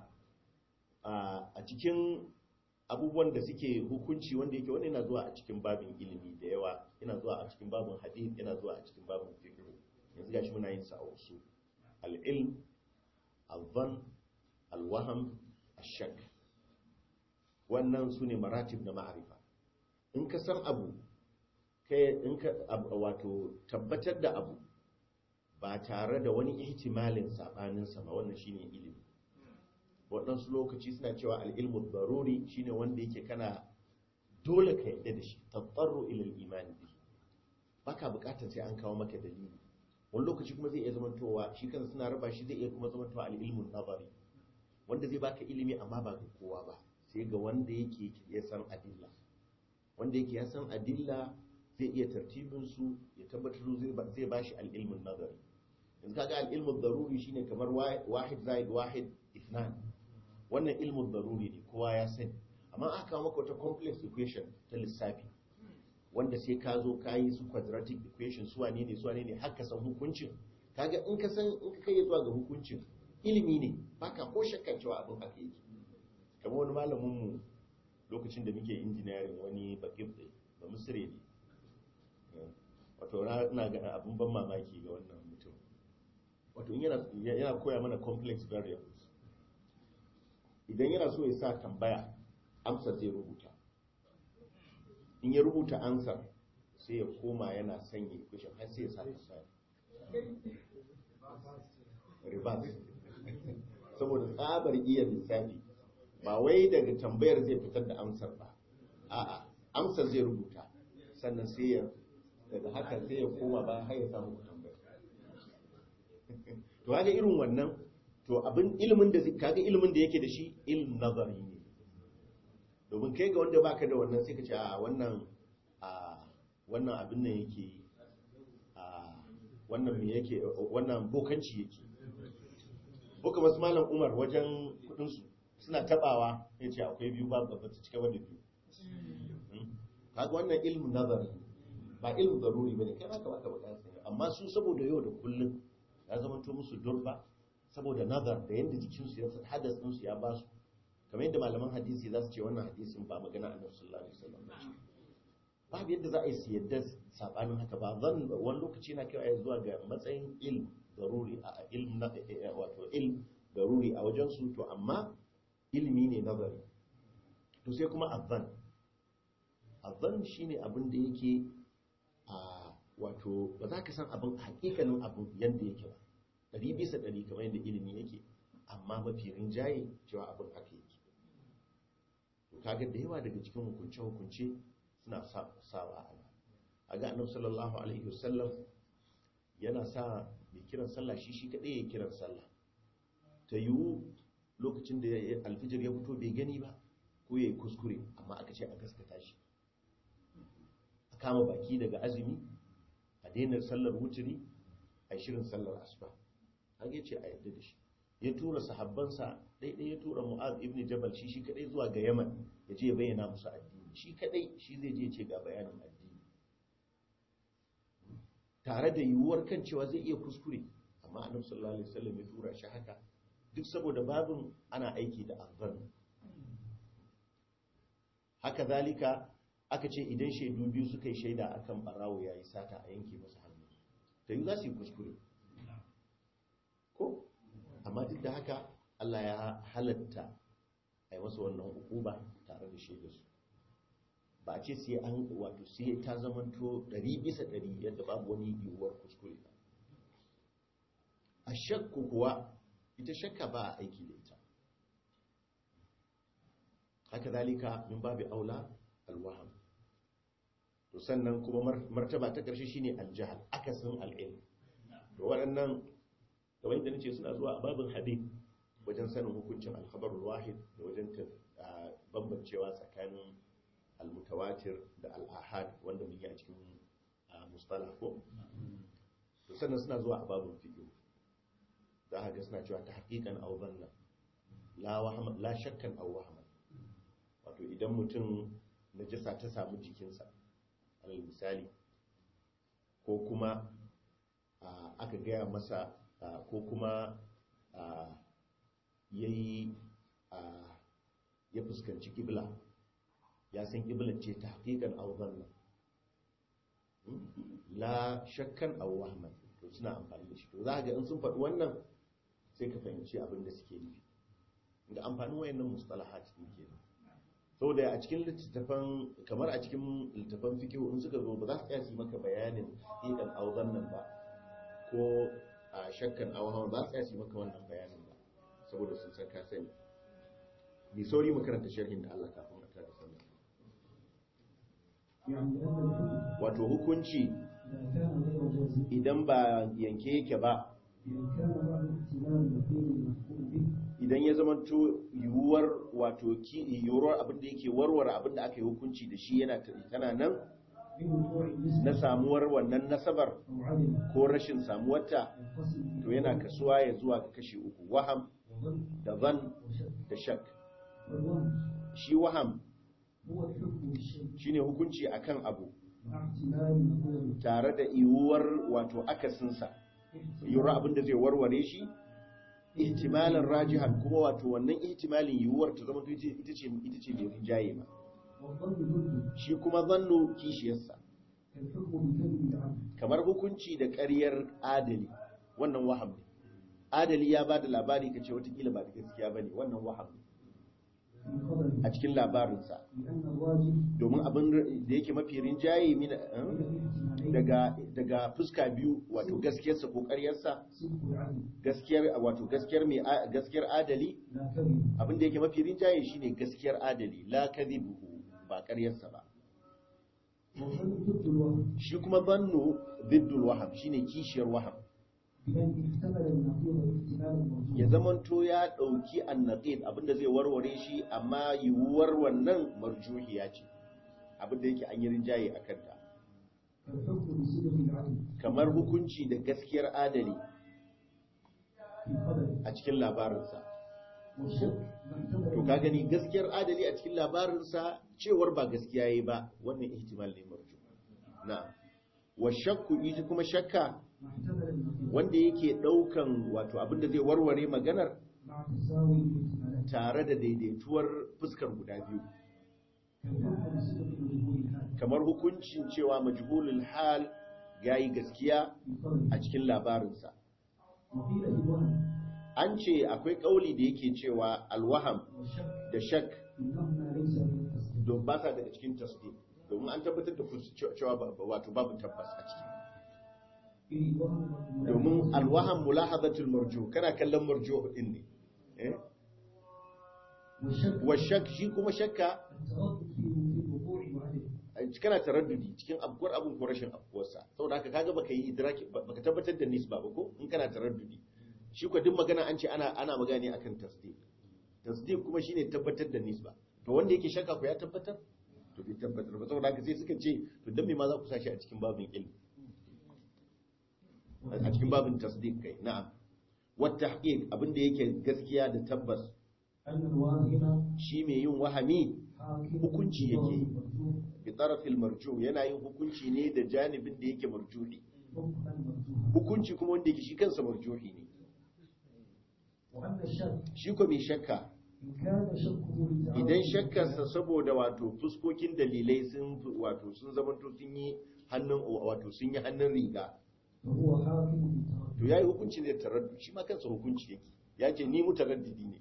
a cikin abubuwan da suke hukunci wanda yake wannan yana zuwa a cikin babin ilimi da yawa yana zuwa a cikin babin hadith yana zuwa a cikin babin fiqh yanzu gashi muna yin sa a wasu al-ilm al-dhann al-wahm ash-shak wannan sune maratib na ma'arifa in ka san abu kai in ka wato tabbatar da abu ba tare da wani ihtimalin sabanin sa ba wannan shine ilimi waɗansu lokaci suna cewa al-ilmu daruri shine wanda yake kana dole ka yadda da shi tadarru ila al-iman bihi baka bukatar sai an kawo maka dalili wani lokaci kuma zai iya zamantowa shi kansa suna raba shi zai iya kuma zamantowa al-ilmun nazari wanda zai baka ilimi amma ba ga kowa ba sai ga wanda yake ya san adilla wanda yake ya san adilla zai iya tartibin su ya tabbatar zai bashi al-ilmun nazari yanzu kaga al-ilmun daruri shine kamar wahid zaid wahid ithnan wannan ilmun daruri ne kowa ya sani amma aka kawo maka wata complex equation ta lissafi wanda sai ka zo ka yi su quadratic equation su wane ne haka san hukuncin kaga in ka san in ka kai zuwa ga hukuncin ilimi ne baka ko shakkar cewa abin haka yake kamar wani malamin mu lokacin da muke engineering wani bakib da misri ne wato ina ga abin ban mamaki ga wannan mutum wato in yana koya mana complex variables idan yana so ya sa tambaya amsar zai rubuta in ya rubuta ansar sai ya koma yana sanya equation har sai ya sa tambaya reverse saboda tsabar iya lissafi ba wai daga tambayar zai fitar da amsar ba a'a amsar zai rubuta sannan sai ya daga haka sai ya koma ba har ya samu tambaya to kaga irin wannan to abin ilimin da kaga ilimin da yake da shi ilm nazari ne domin kai ga wanda baka da wannan sai ka ce a wannan abin nan yake wannan me yake wannan bokanci yake boka masu malam Umar wajen kudin su suna tabawa yace akwai biyu ba su cika wanda biyu kaga wannan ilmu nazari ba ilmu daruri bane kai baka bukatar sani amma su saboda yau da kullun ya zama to musu durba saboda nazar da yanda jikin su ya hadas din su ya ba su kamar yadda malaman hadisi za su ce wannan hadisin ba magana annabi sallallahu alaihi wasallam babu yadda za a yi su yadda sabanin haka ba zan wani lokaci na kai zuwa ga matsayin ilm daruri a ilm na wato ilm daruri a wajen su to amma ilmi ne nazari to sai kuma azzan shine abin da yake a wato ba za ka san abin hakikanin abin yadda yake ba 100% kamar yadda ilimi yake amma mafi rinjaye cewa abin haka yake to kaga da yawa daga cikin hukunce suna sawa a ga annabi sallallahu alaihi wasallam yana sa ya kiran sallah shi kadai ya kiran sallah ta yiwu lokacin da alfijir ya fito bai gani ba ko ya yi kuskure amma aka ce a gaskata shi a kama baki daga azumi a daina sallar wuturi a shirin sallar asuba an ce a yadda da shi ya tura sahabbansa ɗaiɗai ya tura mu'az ibn jabal shi kadai zuwa ga yaman ya je ya bayyana musu addini shi kadai shi zai je ce ga bayanin addini tare da yiwuwar kan cewa zai iya kuskure amma annabi sallallahu alaihi wasallam ya tura shi haka duk saboda babin ana aiki da azzan haka zalika aka ce idan shaidu biyu suka yi shaida akan barawo yayi sata a yanke masa hannu to yi za su yi kuskure ko amma duk da haka Allah ya halatta a yi masa wannan hukuma tare da shaidarsu ba a ce sai an wato sai ta zamanto 100% yadda babu wani yiwuwar kuskure ba a shakku kuwa ita shakka ba a aiki da ita haka zalika min babu aula alwaham to sannan kuma martaba ta ƙarshe shine aljahal akasin al'ilm to waɗannan kamar yadda nace suna zuwa a babin hadith wajen sanin hukuncin alkhabarul wahid da wajen bambancewa tsakanin almutawatir da al-ahad wanda muke a cikin mustalah ko to sannan suna zuwa a babin fiqh za ka ga suna cewa ta haqiqan aw dhanna la shakkan aw wahman wato idan mutum najasa ta samu jikinsa alal misali ko kuma aka gaya masa ko kuma ya fuskanci kibla ya san kibla ce ta hakikan auzan nan la shakkan aw wahman to suna amfani da shi to za ga in sun faɗi wannan sai ka fahimci abin da suke nufi inda amfanin wayannan mustalahat din kenan saboda a cikin littattafan kamar a cikin littattafan fiqh in suka zo ba za su tsaya su maka bayanin hakikan auzan nan ba ko a shakkan awhawan ba su tsaya su maka wannan bayanin ba saboda sun san ka sani bi sauri mu karanta sharhin da Allah kafin a tada sallah wato hukunci idan ba yanke yake ba idan ya zama to yiwuwar wato yiwuwar abin da yake warware abin da aka yi hukunci da shi yana tana nan na samuwar wannan nasabar ko rashin samuwarta to yana kasuwa ya zuwa ga kashi uku waham da zan da shak shi waham shine hukunci akan abu tare da yiwuwar wato akasinsa yiwuwar abin da zai warware shi ihtimalin rajihan kuma wato wannan ihtimalin yiwuwar ta zama ita ce mai rinjaye ba shi kuma zannu kishiyarsa kamar hukunci da ƙaryar adali wannan waham ne adali ya ba da labari ka ce watakila ba da gaskiya ba ne wannan waham ne a cikin labarinsa domin abin da yake mafi rinjaye daga fuska biyu wato gaskiyarsa ko ƙaryarsa gaskiyar adali abin da yake mafi rinjaye shine gaskiyar adali la kadhibuhu ba ƙaryarsa ba shi kuma zannu biddul waham shine kishiyar waham ya zamanto ya dauki annaqid abinda zai warware shi amma yiwuwar wannan marjuhiya ce abinda yake an yi rinjaye a kanta kamar hukunci da gaskiyar adali a cikin labarinsa to ka gani gaskiyar adali a cikin labarinsa cewar ba gaskiya yayi ba wannan ihtimal ne marju na wa shakku ita kuma shakka wanda yake daukan wato abinda zai warware maganar tare da daidaituwar fuskar guda biyu kamar hukuncin cewa majhulul hal yayi gaskiya a cikin labarinsa an ce akwai kauli da yake cewa alwaham da shak don ba sa daga cikin tasdiq domin an tabbatar da cewa wato babu tabbas a ciki domin alwaham mulahadatul marjuh kana kallon marjuh din ne wa shak shi kuma shakka kana taraddudi cikin abkuwar abun ko rashin abkuwarsa saboda haka kaga baka yi idraki baka tabbatar da nisba ba ko in kana taraddudi shi ko duk magana an ce ana magana ne akan tasdiq kuma shine tabbatar da nisba to wanda yake shakka ko ya tabbatar to bai tabbatar ba saboda haka sai suka ce to dan me ma za ku sashi a cikin babin ilmi a cikin babin tasdiq kai na'am wa tahqiq abinda yake gaskiya da tabbas shi mai yin wahami hukunci yake bi tarafil marju yana yin hukunci ne da janibin da yake marjuhi hukunci kuma wanda yake shi kansa marjuhi ne shi ko mai shakka idan shakkarsa saboda wato fuskokin dalilai sun wato sun zamanto sun yi hannun riga to yayi hukunci ne taraddu shi ma kansa hukunci yake yace ni mutaraddidi ne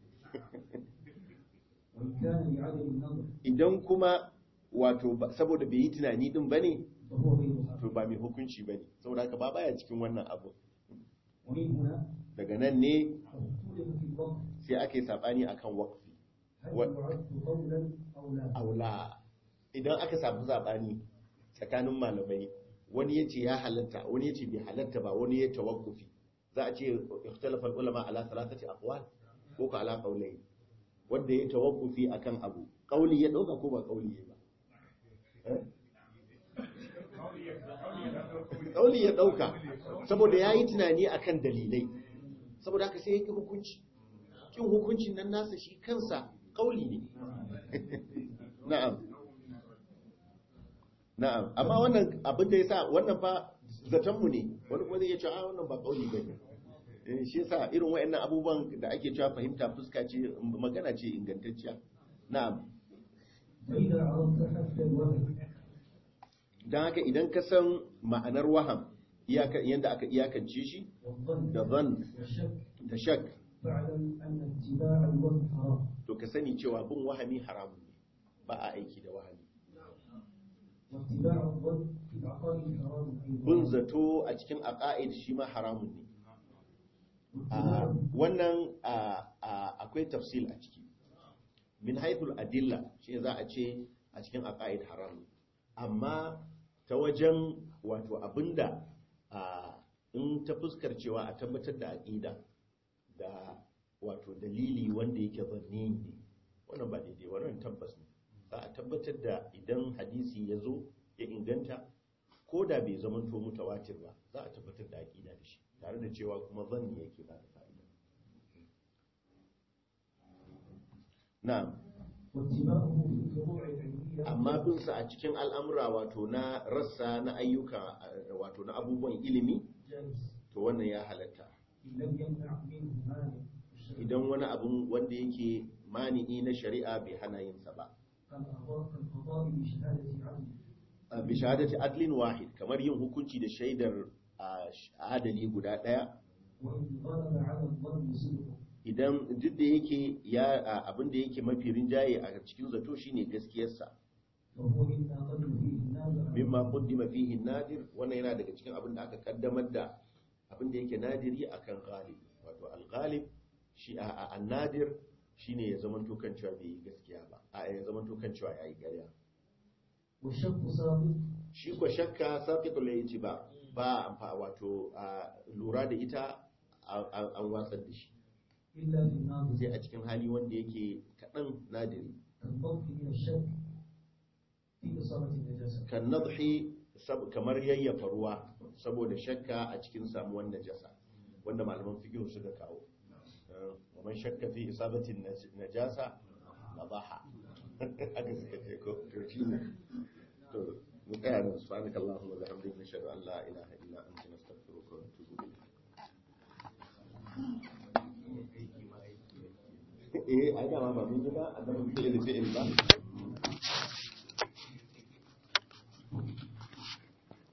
idan kuma wato saboda bai yi tunani din bane to ba mai hukunci bane saboda haka ba baya cikin wannan abu daga nan ne sai ake sabani akan waqfi aula idan aka samu sabani tsakanin malamai wani yace ya halatta wani yace bai halatta ba wani ya tawaqqufi za a ce ikhtalafa ulama ala thalathati aqwal ko ka ala qawlayn wanda ya tawaqqufi akan abu qauli ya dauka ko ba qauli ba qauli ya dauka saboda yayi tunani akan dalilai saboda haka sai yake hukunci kin hukuncin nan nasa shi kansa qauli ne na'am amma wannan abin da yasa wannan fa zaton mu ne wani kuma zai ce a wannan ba qauli bane shi yasa irin wayannan abubuwan da ake cewa fahimta fuska ce magana ce ingantacciya na'am dan haka idan ka san ma'anar waham yanda aka iyakance shi da zan da shak to ka sani cewa bin wahami haramun ne ba a aiki da wahami bin zato a cikin aqaid shi ma haramun ne wannan akwai tafsil a ciki min haithul adilla shi za a ce a cikin aqaid haramun amma ta wajen wato abinda in ta fuskar cewa a tabbatar da aqida da wato dalili wanda yake zanni ne wannan ba daidai wannan tabbas ne za a tabbatar da idan hadisi ya zo ya inganta ko da bai zama to mutawatir ba za a tabbatar da aqida da shi tare da cewa kuma zanni yake ba da fa'ida na'am amma bin sa a cikin al'amura wato na rassa na ayyuka wato na abubuwan ilimi to wannan ya halatta idan wani abun wanda yake mani'i na shari'a bai hana yin sa ba bi shahadati adlin wahid kamar yin hukunci da shaidar adali guda daya idan duk da yake abin da yake mafi rinjaye a cikin zato shine gaskiyarsa mimma qaddima fihi nadir wannan yana daga cikin abin da aka kaddamar da abin da yake nadiri akan ghalib wato al-ghalib shi an-nadir shine ya zaman to kan cewa bai yi gaskiya ba ya zaman to kan cewa yayi ƙarya shi ko shakka saqitul itiba ba amfa wato lura da ita an watsar da shi sai a cikin hali wanda yake kaɗan nadiri kan nadhi kamar yayyafa ruwa saboda shakka a cikin samuwan najasa wanda malaman fiqh suka kawo wa man shakka fi isabati najasa nadaha haka suka ce ko to shi ne to mu tsaya nan subhanakallahumma wa bihamdika nashhadu an la ilaha illa anta nastaghfiruka wa natubu ilayk ai da ma ba mun ji ba annabi fi'il ba